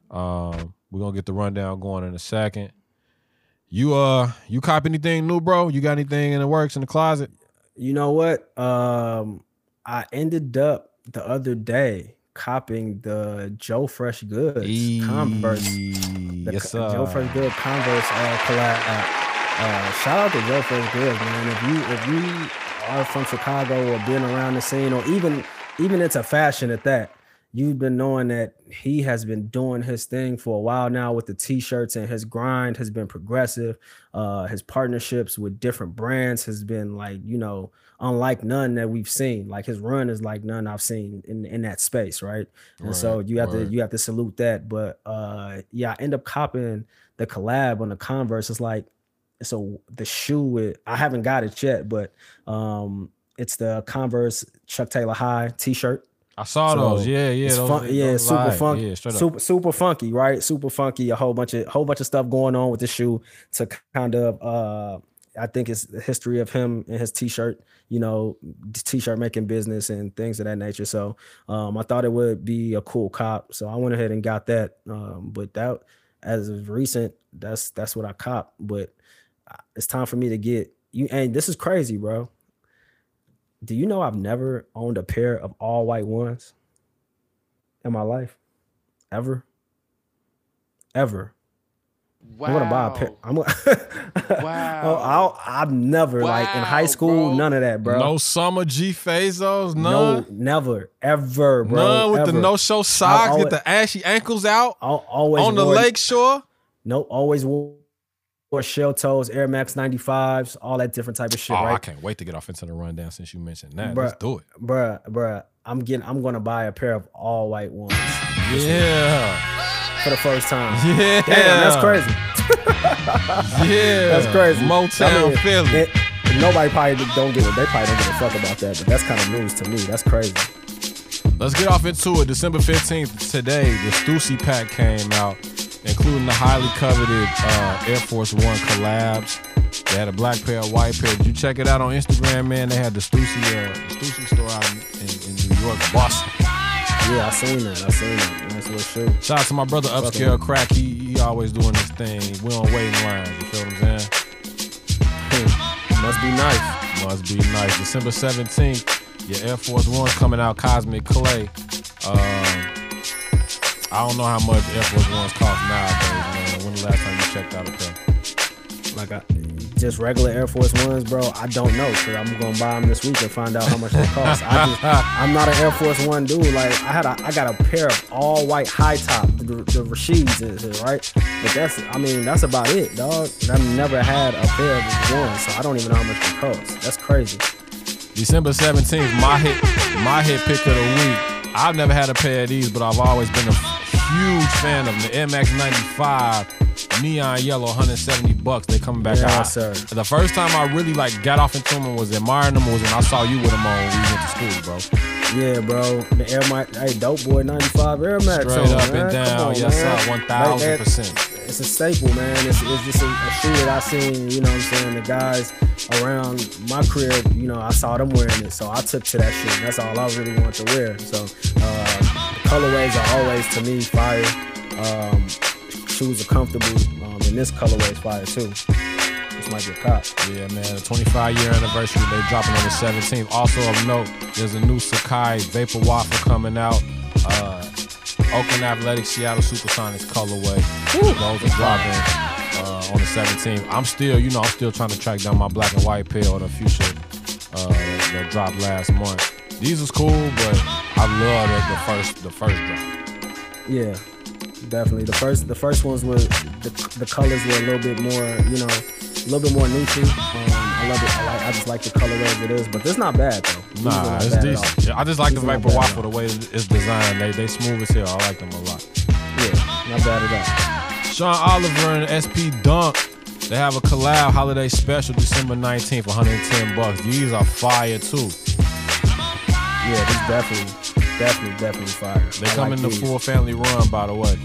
A: Um, we're gonna get the rundown going in a second. You uh, you cop anything new, bro? You got anything in the works in the closet?
B: You know what? Um, I ended up the other day copping the Joe Fresh Goods
A: Eee,
B: Converse. The
A: yes,
B: Co-
A: sir.
B: Joe Fresh Goods Converse uh, collab. Uh, uh, shout out to Joe Fresh Goods, man. If you if you are from Chicago or been around the scene, or even even into fashion at that, you've been knowing that he has been doing his thing for a while now with the t-shirts, and his grind has been progressive. Uh, his partnerships with different brands has been like, you know, unlike none that we've seen. Like his run is like none I've seen in, in that space, right? And
A: Right,
B: so you have
A: right.
B: to you have to salute that. But uh, yeah, I end up copying the collab on the Converse. It's like, so the shoe with, I haven't got it yet, but um, it's the Converse Chuck Taylor High t-shirt.
A: I saw
B: So,
A: those. Yeah, yeah.
B: It's
A: Those,
B: fun, yeah,
A: those
B: super
A: live.
B: funky,
A: Yeah, straight up.
B: super super funky, right? Super funky. A whole bunch of whole bunch of stuff going on with the shoe to kind of. Uh, I think it's the history of him and his t-shirt, you know, t-shirt making business and things of that nature. So um, I thought it would be a cool cop. So I went ahead and got that. Um, but that, as of recent, that's that's what I copped. But it's time for me to get you. And this is crazy, bro. Do you know I've never owned a pair of all white ones in my life? Ever? Ever.
D: Wow.
B: I'm gonna buy a pair. I'm gonna
D: Wow.
B: Oh, I'll, I've never like in high
D: Wow,
B: school,
D: bro.
B: none of that, bro.
A: No summer G Fazos,
B: no,
A: none.
B: never, ever, bro.
A: None with
B: ever.
A: the no-show socks,
B: always-
A: get the ashy ankles out
B: Al- always
A: on the
B: wore,
A: lake shore.
B: No, always wore, wore shell toes, Air Max ninety-fives, all that different type of shit,
A: Oh, I
B: right?
A: can't wait to get off into the rundown since you mentioned that.
B: Bruh.
A: Let's do it.
B: Bruh, bruh, I'm getting, I'm gonna buy a pair of all white ones
A: Yeah.
B: for the first time.
A: Yeah.
B: Damn, that's crazy.
A: Yeah.
B: That's crazy.
A: Motown
B: I mean,
A: Philly.
B: it- nobody probably don't give it. They probably don't give a fuck about that, but that's kind of news to me. That's crazy.
A: Let's get off into it. December fifteenth, today, the Stussy pack came out, including the highly coveted uh, Air Force One collabs. They had a black pair, a white pair. Did you check it out on Instagram, man? They had the Stussy, uh, the Stussy store out in, in, in New York, Boston.
B: Yeah, I seen that. I seen that. Nice little shoe.
A: Shout out to my brother Upscale Crack. He, he always doing this thing. We don't wait in lines. You feel what I'm saying?
B: Must be nice.
A: Must be nice. December seventeenth, your Air Force One coming out, Cosmic Clay. Um, I don't know how much Air Force Ones cost nowadays, man. When the last time you checked out a pair?
B: Like I, just regular Air Force Ones, bro. I don't know, because I'm gonna buy them this week and find out how much they cost. I just, I'm not an Air Force One dude. Like I had, a, I got a pair of all white high top, the, the Rashids is it, right? But that's, I mean, that's about it, dog. I've never had a pair of ones, so I don't even know how much they cost. That's crazy.
A: December seventeenth, my hit, my hit pick of the week. I've never had a pair of these, but I've always been a huge fan of them. The M X ninety-five. Neon yellow, one hundred seventy bucks. They coming back
B: Yeah,
A: out.
B: sir.
A: The first time I really like got off into them and was admiring them was when I saw you with them on when we went to school, bro.
B: Yeah, bro. The Air Max, hey, Dope Boy ninety-five Air Max.
A: Straight
B: on,
A: up
B: man.
A: and
B: Come
A: down,
B: on,
A: yes
B: man.
A: sir, one thousand percent.
B: It's a staple, man. It's, it's just a, a shoe that I seen, you know what I'm saying? The guys around my crib, you know, I saw them wearing it. So I took to that shit. That's all I really want to wear. So uh, the colorways are always, to me, fire. Um, shoes are comfortable. Um, and this colorway is fire, too. This might be a cop.
A: Yeah, man, the twenty-five year anniversary, they dropping on the seventeenth. Also of note, there's a new Sacai Vapor Waffle coming out. Uh, Oakland Athletics Seattle Supersonics colorway. Those are dropping uh, on the seventeenth. I'm still, you know, I'm still trying to track down my black and white pair or the future uh, that, that dropped last month. These was cool, but I love the, the first the first drop.
B: Yeah, definitely. The first the first ones were, the, the colors were a little bit more, you know, a little bit more neutral. Um, I love it. I, like, I just like the colorway as it is, but it's not bad, though. These are
A: Nah,
B: not
A: it's
B: bad at all.
A: decent. Yeah, I just like
B: These
A: the
B: are not
A: Vapor
B: bad at
A: Waffle,
B: all.
A: the way it's designed. They they smooth as hell. I like them a lot.
B: Yeah, not bad at all.
A: Sean Oliver and S P Dunk, they have a collab holiday special December nineteenth, one hundred ten bucks. These are fire too.
B: Yeah, this definitely, definitely, definitely fire.
A: They
B: I
A: come
B: like
A: in the
B: these.
A: full family run, by the way.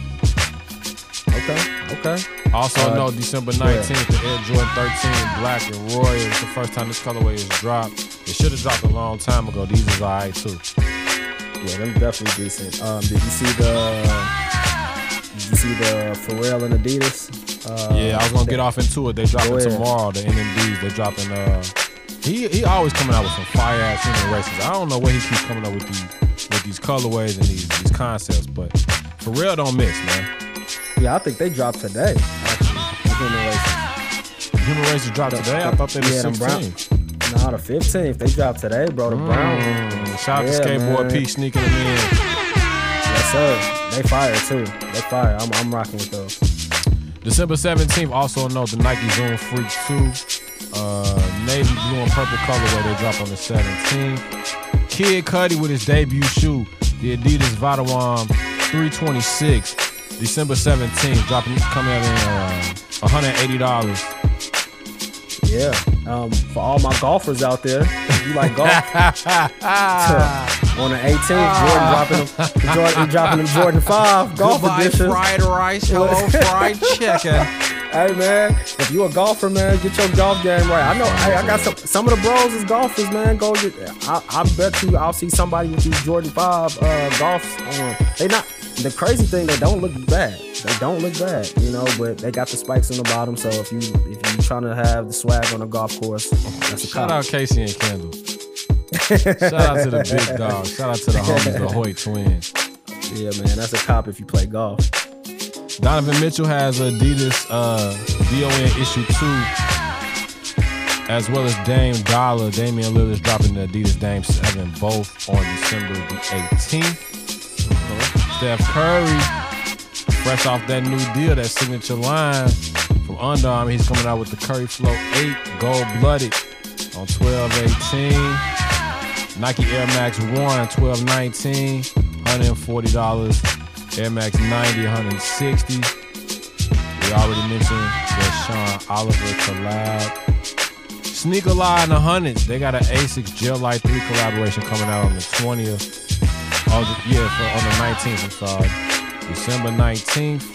B: Okay, okay.
A: Also
B: Uh,
A: note December nineteenth, the Air Jordan thirteen Black and Royal. It's the first time this colorway is dropped. It should have dropped a long time ago. These is alright too.
B: Yeah, them definitely decent. Um, did you see the you see the Pharrell and Adidas? Uh,
A: yeah, I was gonna
B: they,
A: get off into it. They dropping
B: Go ahead.
A: tomorrow. The N M Ds. They dropping. Uh, he he always coming out with some fire ass human races. I don't know where he keeps coming up with these with these colorways and these these concepts, but Pharrell don't miss, man.
B: Yeah, I think they dropped today. Actually, the human races.
A: Human races dropped
B: The-
A: today. I thought they were
B: yeah, them brown-
A: sixteen.
B: Nah, the fifteenth. They dropped today, bro. The brown.
A: Mm, shout out
B: Yeah,
A: to Skateboard
B: man.
A: P sneaking them in.
B: Yes, sir. They fire too. They fire. I'm, I'm rocking with those.
A: December seventeenth, also note the Nike Zoom Freak two. Uh, navy blue and purple colorway they drop on the seventeenth. Kid Cudi with his debut shoe, the Adidas Vadawan three twenty-six. December seventeenth, dropping coming out in uh, one hundred eighty dollars.
B: Yeah. Um, for all my golfers out there, if you like golf, on the eighteenth, Jordan dropping them, Jordan dropping them Jordan five golf
A: Goodbye,
B: editions.
A: fried rice. Hello, fried chicken.
B: Hey man, if you a golfer, man, get your golf game right. I know. Hey, I got some. Some of the bros is golfers, man. Go get. I, I bet you, I'll see somebody with these Jordan Five uh, golfs on. They not. The crazy thing, they don't look bad. They don't look bad, you know. But they got the spikes on the bottom. So if you if you trying to have the swag on a golf course, that's a
A: Shout
B: cop.
A: out Casey and Kendall. Shout out to the big dog. Shout out to the homies, the Hoyt twins.
B: Yeah, man, that's a cop if you play golf.
A: Donovan Mitchell has Adidas uh, D O N issue two, as well as Dame Dollar. Damian Lillard's dropping the Adidas Dame seven, both on December the eighteenth. Steph Curry, fresh off that new deal, that signature line from Under Armour, he's coming out with the Curry Flow eight, gold blooded on twelve eighteen. Nike Air Max one, twelve nineteen, one hundred forty dollars. Air Max ninety, one hundred sixty. We already mentioned the Sean Oliver collab. Sneaker Line the hundreds. They got an Asics Gel Light three collaboration coming out on the twentieth. Oh, the, yeah, for, on the nineteenth, I'm sorry. December nineteenth.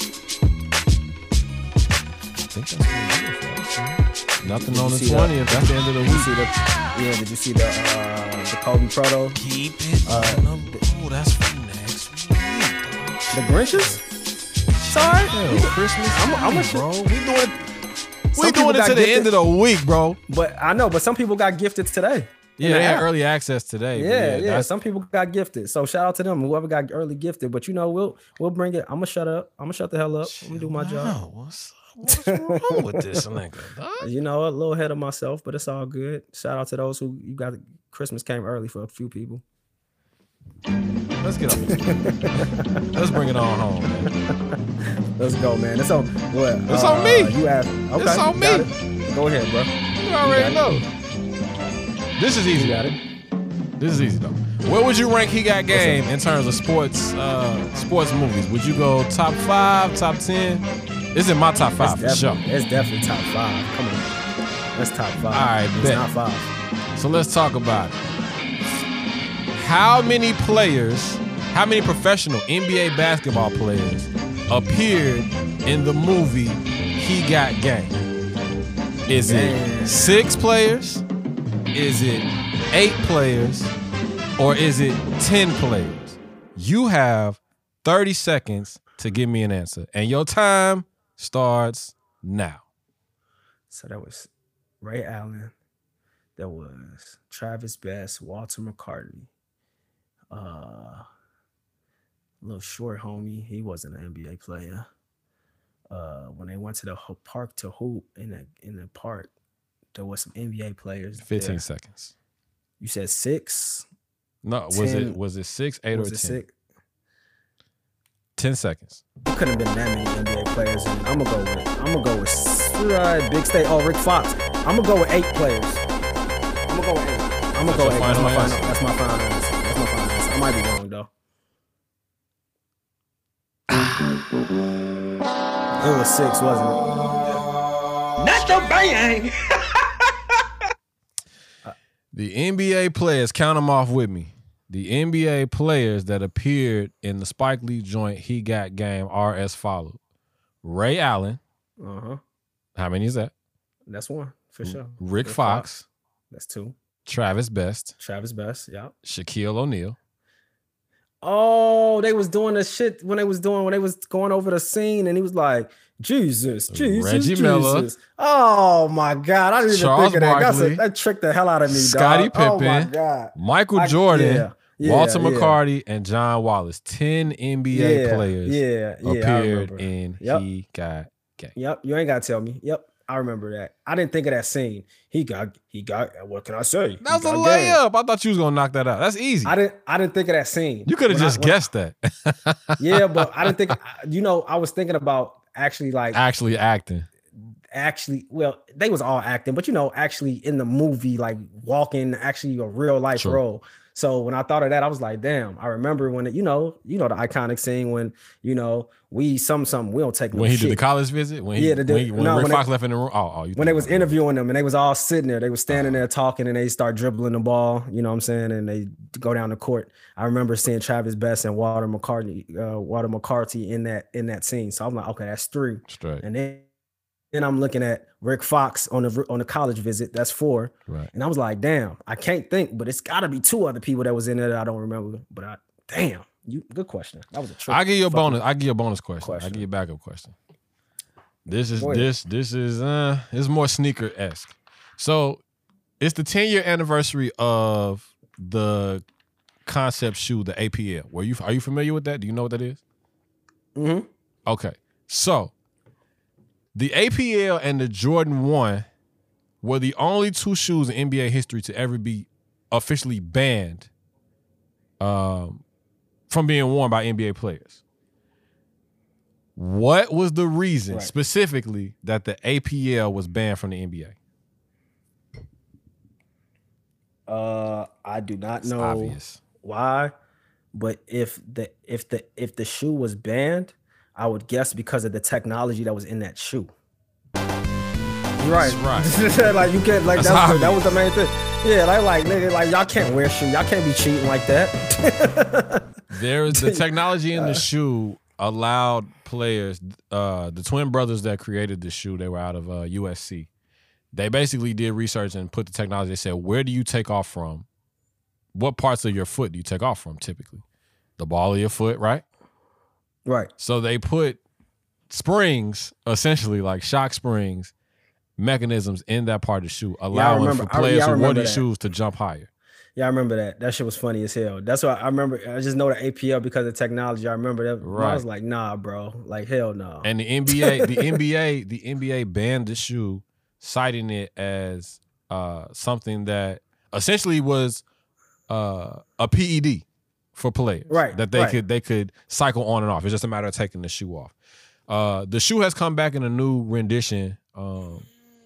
A: I think that's gonna be it for us, man. Nothing
B: Did
A: on
B: you
A: the
B: see
A: twentieth.
B: that?
A: That's the end of the
B: Did you
A: week.
B: see the? Yeah, did you see the uh, the Kobe Proto?
A: Keep it
B: Uh,
A: on the road. That's for next week.
B: The Grinches? Sorry,
A: Hell, Christmas.
B: I'm- I'm
A: Eve,
B: a-
A: bro. We doing it.
B: Some
A: We
B: people
A: doing it
B: got
A: to the
B: gifted.
A: end of the week, bro.
B: but I know. But some people got gifted today.
A: Yeah, they had early access today. but
B: Yeah, yeah.
A: that's-
B: Some people got gifted. So shout out to them. Whoever got early gifted. But you know, we'll we'll bring it. I'm gonna shut up. I'm gonna shut the hell up. I'm gonna do my job.
A: Wow, what's, what's wrong with this nigga, dog?
B: You know, a little ahead of myself, but it's all good. Shout out to those who you got. Christmas came early for a few people.
A: Let's get up. Let's bring it on home, man.
B: Let's go, man. It's on what?
A: It's on me.
B: You have okay.
A: It's on
B: you got
A: me.
B: it. Go ahead, bro.
A: You already
B: got
A: know. This is easy.
B: You got it.
A: This is easy though. Where would you rank He Got Game in terms of sports uh, sports movies? Would you go top five, top ten? It's in my top five
B: It's
A: for sure.
B: definitely, it's definitely top five. Come on, that's top five.
A: All right,
B: it's
A: bet.
B: not five.
A: So let's talk about it. How many players, how many professional N B A basketball players appeared in the movie He Got Game? Is it
B: Man.
A: six players? Is it eight players? Or is it ten players? You have thirty seconds to give me an answer. And your time starts now.
B: So that was Ray Allen. That was Travis Best, Walter McCartney. Uh, little short homie. He wasn't an N B A player. Uh, when they went to the ho- park to hoop in the in the park, there was some N B A players.
A: fifteen
B: there.
A: seconds.
B: You said six.
A: No, was
B: ten.
A: it was it six, eight,
B: Was
A: or
B: it
A: ten?
B: six?
A: Ten seconds.
B: It couldn't have been that many N B A players. And I'm gonna go with. I'm gonna go with uh, Big State. Oh, Rick Fox. I'm gonna go with eight players. I'm gonna go with eight. I'm gonna
A: That's
B: go
A: your
B: with eight. That's
A: final
B: my final.
A: answer?
B: That's my final answer. That's my final answer. I might be wrong though. It was six, wasn't it?
C: Not the bang.
A: The N B A players, count them off with me. The N B A players that appeared in the Spike Lee joint He Got Game are as followed. Ray Allen.
B: Uh huh.
A: How many is that?
B: That's one for sure.
A: Rick Fox.
B: That's two.
A: Travis Best.
B: Travis Best. Yeah.
A: Shaquille O'Neal.
B: Oh, they was doing the shit when they was doing when they was going over the scene, and he was like, Jesus, Jesus,
A: Reggie
B: Jesus.
A: Miller.
B: Oh my God. I didn't even
A: Charles
B: think of that. That's
A: Barkley.
B: a, that tricked the hell out of me,
A: Scottie
B: dog.
A: Pippen.
B: Oh my God.
A: Michael
B: I-
A: Jordan,
B: yeah, yeah,
A: Walter
B: yeah.
A: McCarty, and John Wallace. ten N B A
B: Yeah,
A: players
B: yeah, yeah, I
A: appeared
B: remember.
A: in
B: Yep.
A: He Got Game.
B: Yep, you ain't gotta tell me. Yep, I remember that. I didn't think of that scene. He got, he got. What can I say? He
A: That was a
B: got game.
A: layup. I thought you was gonna knock that out. That's easy.
B: I didn't. I didn't think of that scene.
A: You could have
B: When I-
A: just
B: when I-
A: guessed that.
B: Yeah, but I didn't think. You know, I was thinking about actually like
A: Actually acting.
B: actually. Well, they was all acting, but you know, actually in the movie, like walking, actually a real life
A: Sure.
B: role. So when I thought of that, I was like, damn. I remember when it, you know, you know the iconic scene when you know we some something we don't take no
A: When he
B: shit.
A: did the college visit? When he,
B: Yeah, the-
A: when, he- when
B: no,
A: Rick
B: when
A: Fox
B: they-
A: left in the room? Oh, oh you
B: when they
A: think
B: was
A: about that.
B: interviewing them and they was all sitting there, they was standing there talking and they start dribbling the ball, you know what I'm saying? And they go down the court. I remember seeing Travis Best and Walter McCartney, uh, Walter McCarty in that in that scene. So I'm like, okay, that's three.
A: Straight.
B: And then, then I'm looking at Rick Fox on the on the college visit. That's four.
A: Right.
B: And I was like, damn, I can't think, but it's got to be two other people that was in there that I don't remember. But I, damn, you good question. That was a trick.
A: I'll give you a
B: fucking-
A: bonus. I'll give you a bonus question. I'll
B: question.
A: give you a backup question. This is
B: Go ahead.
A: this this is uh it's more sneaker esque. So it's the ten year anniversary of the concept shoe, the A P L. Were you are you familiar with that? Do you know what that is?
B: Mhm.
A: Okay. So the A P L and the Jordan one were the only two shoes in N B A history to ever be officially banned um, from being worn by N B A players. What was the reason
B: Right.
A: specifically that the A P L was banned from the N B A?
B: Uh, I do not
A: It's
B: know
A: obvious.
B: why, but if the if the if the shoe was banned, I would guess because of the technology that was in that shoe. Right,
A: That's
B: right. Like you can't like
A: That's
B: that's the, that
A: obvious.
B: was the main thing. Yeah, like like nigga, like y'all can't wear shoe. Y'all can't be cheating like that.
A: There is the technology in the shoe allowed players, uh, the twin brothers that created the shoe, they were out of uh, U S C. They basically did research and put the technology. They said, where do you take off from? What parts of your foot do you take off from typically? The ball of your foot, right?
B: Right.
A: So they put springs, essentially like shock springs, mechanisms in that part of the shoe, allowing
B: remember-
A: for
B: I-
A: players
B: yeah, I
A: who wore
B: remember
A: these
B: that.
A: shoes to jump higher.
B: Yeah, I remember that. That shit was funny as hell. That's why I remember. I just know the A P L because of technology. I remember that. I
A: Right.
B: was like, nah, bro. Like hell no.
A: And the N B A, the N B A, the N B A banned the shoe, citing it as uh, something that essentially was uh, a P E D for players,
B: Right,
A: That they
B: right.
A: could they could cycle on and off. It's just a matter of taking the shoe off. Uh, the shoe has come back in a new rendition. Um,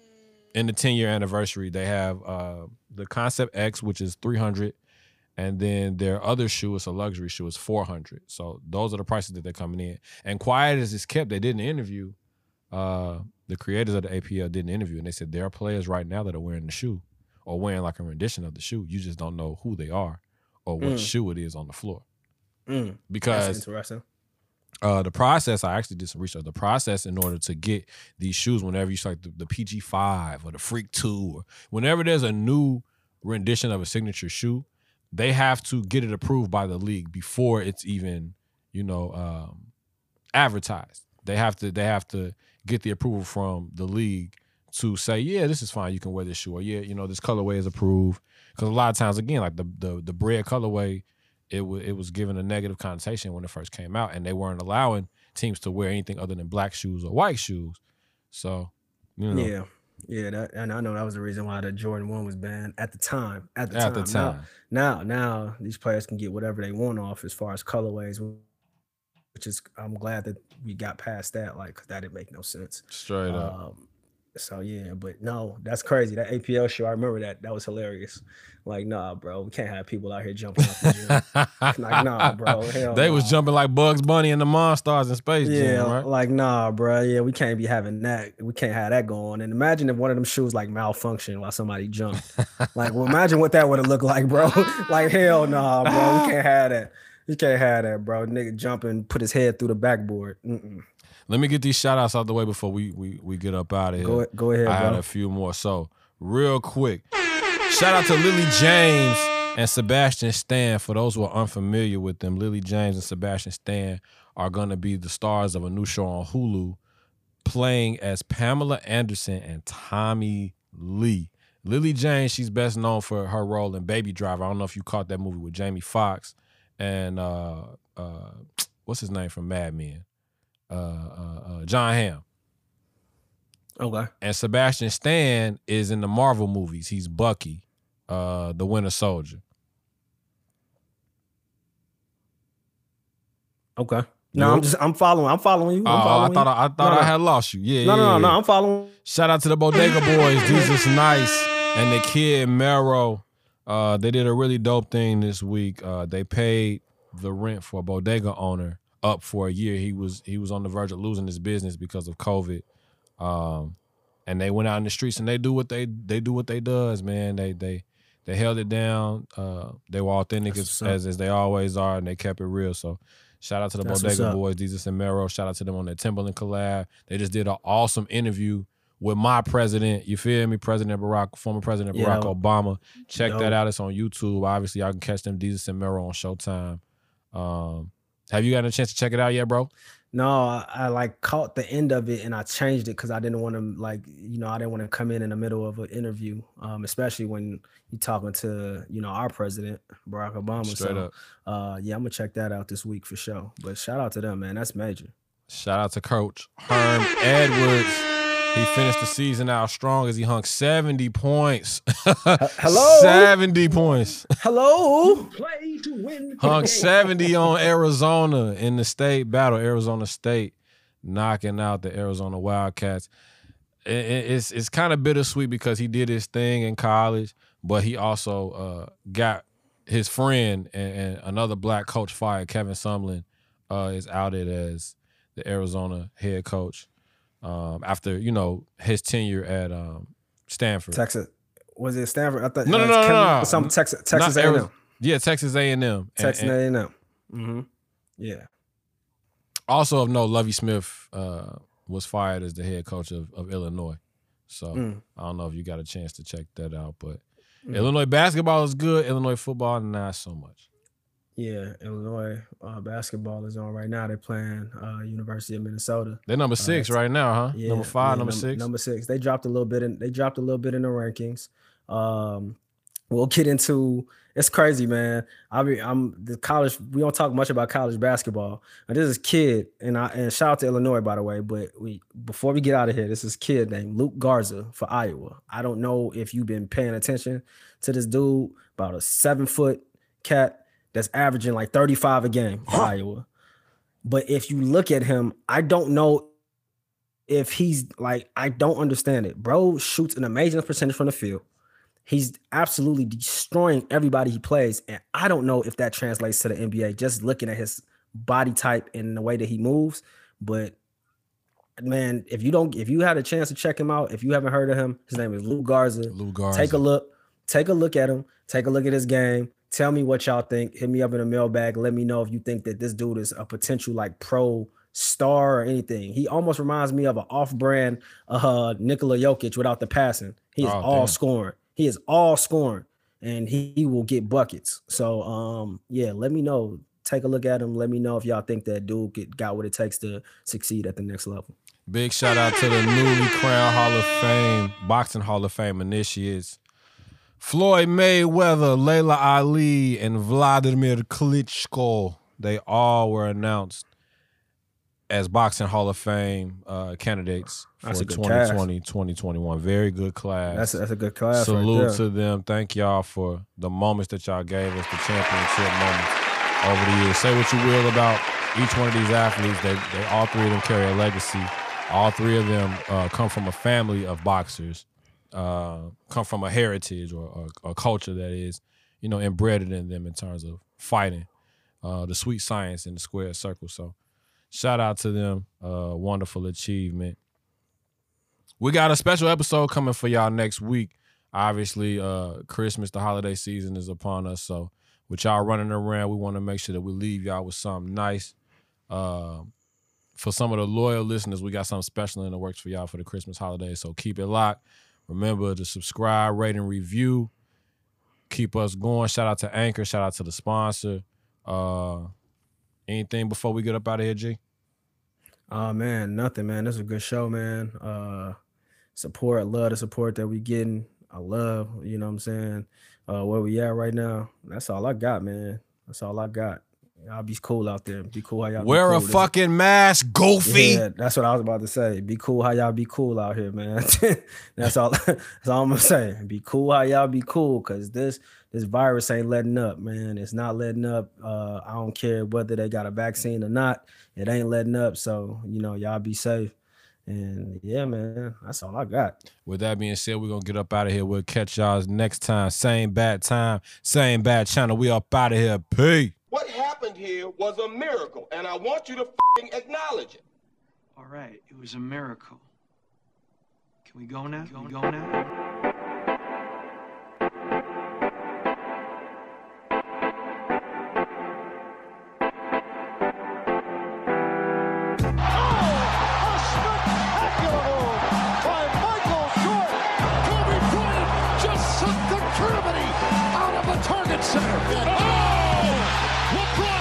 A: in the ten year anniversary, they have uh, the Concept X, which is three hundred, and then their other shoe is a luxury shoe, is four hundred. So those are the prices that they're coming in. And quiet as it's kept, they did an interview. Uh, the creators of the A P L did an interview, and they said there are players right now that are wearing the shoe or wearing like a rendition of the shoe. You just don't know who they are or what
B: Mm.
A: shoe it is on the floor.
B: Mm, that's
A: Because
B: interesting.
A: uh, the process, I actually did some research. The process in order to get these shoes, whenever you start the, the P G five or the Freak two, or whenever there's a new rendition of a signature shoe, they have to get it approved by the league before it's even, you know, um, advertised. They have to they have to get the approval from the league to say, yeah, this is fine. You can wear this shoe, or yeah, you know, this colorway is approved. Because a lot of times, again, like the the the bread colorway, it was it was given a negative connotation when it first came out, and they weren't allowing teams to wear anything other than black shoes or white shoes. So, you know,
B: Yeah. Yeah, that, and I know that was the reason why the Jordan one was banned at the time. At the
A: at
B: time.
A: the time,
B: Now, now, now these players can get whatever they want off as far as colorways, which is I'm glad that we got past that. Like, 'cause that didn't make no sense.
A: straight up.
B: Um, so yeah, but no, that's crazy. That A P L show, I remember that. That was hilarious. Like, nah, bro, we can't have people out here jumping off the gym. Like, nah, bro, hell
A: they was
B: nah.
A: jumping like Bugs Bunny and the Monstars in Space
B: Yeah,
A: Jam, right?
B: like nah, bro. Yeah, we can't be having that. We can't have that going. And imagine if one of them shoes like malfunction while somebody jumped. Like, well, imagine what that would have looked like, bro. Like, hell nah, bro. We can't have that. You can't have that, bro. Nigga jumping, put his head through the backboard. Mm-mm.
A: Let me get these shout outs out the way before we we, we get up out of here.
B: Go go ahead,
A: I had
B: bro.
A: a few more. So, real quick, shout out to Lily James And Sebastian Stan, for those who are unfamiliar with them, Lily James and Sebastian Stan are going to be the stars of a new show on Hulu, playing as Pamela Anderson and Tommy Lee. Lily James, she's best known for her role in Baby Driver. I don't know if you caught that movie with Jamie Foxx and uh, uh, what's his name from Mad Men? Uh, uh, uh, John Hamm.
B: Okay.
A: And Sebastian Stan is in the Marvel movies. He's Bucky, uh, the Winter Soldier.
B: Okay. No, I'm just I'm following. I'm following you. I'm
A: Oh,
B: following
A: I thought
B: you.
A: I, I thought
B: No,
A: I
B: no.
A: had lost you. Yeah,
B: No,
A: yeah,
B: no, no,
A: yeah.
B: no. I'm following.
A: Shout out to the Bodega Boys, Jesus Nice, and the kid Mero. Uh, they did a really dope thing this week. Uh, they paid the rent for a bodega owner up for a year. He was he was on the verge of losing his business because of COVID. Um, and they went out in the streets and they do what they they do what they does, man. They they they held it down. Uh, they were authentic
B: That's
A: as,
B: what's up.
A: as as they always are, and they kept it real. So shout out to the
B: That's what's
A: Bodega
B: up.
A: Boys, Jesus and Mero. Shout out to them on their Timberland collab. They just did an awesome interview with my president. You feel me? President Barack, former President
B: Yeah.
A: Barack Obama. Check
B: Dope.
A: that out. It's on YouTube. Obviously, y'all can catch them, Jesus and Mero, on Showtime. Um, have you gotten a chance to check it out yet, bro?
B: No, I, I like caught the end of it and I changed it because I didn't want to like, you know, I didn't want to come in in the middle of an interview, um, especially when you're talking to, you know, our president, Barack Obama.
A: Straight
B: so,
A: up.
B: uh, yeah, I'm gonna check that out this week for sure. But shout out to them, man. That's major.
A: Shout out to Coach Herm Edwards. He finished the season out strong as he hung seventy points.
B: hello?
A: seventy points.
B: Hello.
C: Play to win.
A: Hung seventy on Arizona in the state battle. Arizona State knocking out the Arizona Wildcats. It- it- It's it's kind of bittersweet because he did his thing in college, but he also uh, got his friend and, and another black coach fired. Kevin Sumlin uh, is outed as the Arizona head coach um, after, you know, his tenure at um, Stanford.
B: Texas. Was it Stanford? I thought
A: No, no,
B: uh,
A: no, no,
B: Kevin-
A: no.
B: Some Texas,
A: Not
B: Texas A and
A: Arizo-
B: M.
A: Yeah, Texas A and M.
B: Texas
A: And-
B: A
A: and
B: and M. Mm-hmm. Yeah.
A: also of note, Lovie Smith uh, was fired as the head coach of, of Illinois. So
B: Mm.
A: I don't know if you got a chance to check that out, but
B: Mm.
A: Illinois basketball is good. Illinois football, not so much.
B: Yeah, Illinois uh, basketball is on right now. They're playing uh, University of Minnesota.
A: They're number six
B: that's-
A: right now, huh?
B: Yeah,
A: number five,
B: yeah,
A: number
B: num-
A: six.
B: Number six. They dropped a little bit in. They dropped a little bit in the rankings. Um, we'll get into. It's crazy, man. I mean, I'm the college. We don't talk much about college basketball. And this is kid, and I and shout out to Illinois, by the way. But we before we get out of here, this is kid named Luke Garza for Iowa. I don't know if you've been paying attention to this dude, about a seven foot cat that's averaging like thirty-five a game for Iowa. But if you look at him, I don't know if he's like, I don't understand it. Bro shoots an amazing percentage from the field. He's absolutely destroying everybody he plays. And I don't know if that translates to the N B A, just looking at his body type and the way that he moves. But man, if you don't, if you had a chance to check him out, if you haven't heard of him, his name is Luke Garza.
A: Lou Garza.
B: Take a look, take a look at him, take a look at his game. Tell me what y'all think. Hit me up in a mailbag. Let me know if you think that this dude is a potential like pro star or anything. He almost reminds me of an off-brand uh Nikola Jokic without the passing. He is
A: Oh,
B: all
A: damn.
B: scoring. He is all scoring, and he, he will get buckets. So um yeah, let me know. Take a look at him. Let me know if y'all think that dude get, got what it takes to succeed at the next level.
A: Big shout out to the newly crowned Hall of Fame, Boxing Hall of Fame initiates. Floyd Mayweather, Layla Ali, and Vladimir Klitschko. They all were announced as Boxing Hall of Fame uh, candidates for
B: That's a good
A: twenty twenty, twenty twenty-one. Very good class.
B: That's a, that's a good class.
A: Salute
B: right there.
A: to them. Thank y'all for the moments that y'all gave us, the championship moments over the years. Say what you will about each one of these athletes. They, they all three of them carry a legacy. All three of them uh, come from a family of boxers, uh, come from a heritage or a culture that is, you know, embedded in them in terms of fighting, uh, the sweet science in the square circle. So shout out to them. Uh, wonderful achievement. We got a special episode coming for y'all next week. Obviously, uh, Christmas, the holiday season is upon us. So with y'all running around, we want to make sure that we leave y'all with something nice. Uh, for some of the loyal listeners, we got something special in the works for y'all for the Christmas holidays. So keep it locked. Remember to subscribe, rate, and review. keep us going. Shout out to Anchor. Shout out to the sponsor. Uh, anything before we get up out of here, G?
B: Oh, man, nothing, man. This is a good show, man. Uh, support, love the support that we getting. I love, you know what I'm saying, uh, where we at right now. That's all I got, man. That's all I got. Y'all be cool out there. Be cool how y'all
A: Wear
B: be
A: a
B: cool.
A: fucking this, mask, Goofy.
B: Yeah, that's what I was about to say. Be cool how y'all be cool out here, man. that's all that's all I'm gonna say. Be cool how y'all be cool, because this this virus ain't letting up, man. It's not letting up. Uh, I don't care whether they got a vaccine or not. It ain't letting up. So, you know, y'all be safe. And yeah, man, that's all I got.
A: With that being said, we're going to get up out of here. We'll catch y'all next time. Same bad time, same bad channel. We up out of here. Peace.
C: What happened here was a miracle, and I want you to f***ing acknowledge it.
D: All right, it was a miracle. Can we go now? Can we go now?
E: Center. Oh! LeBron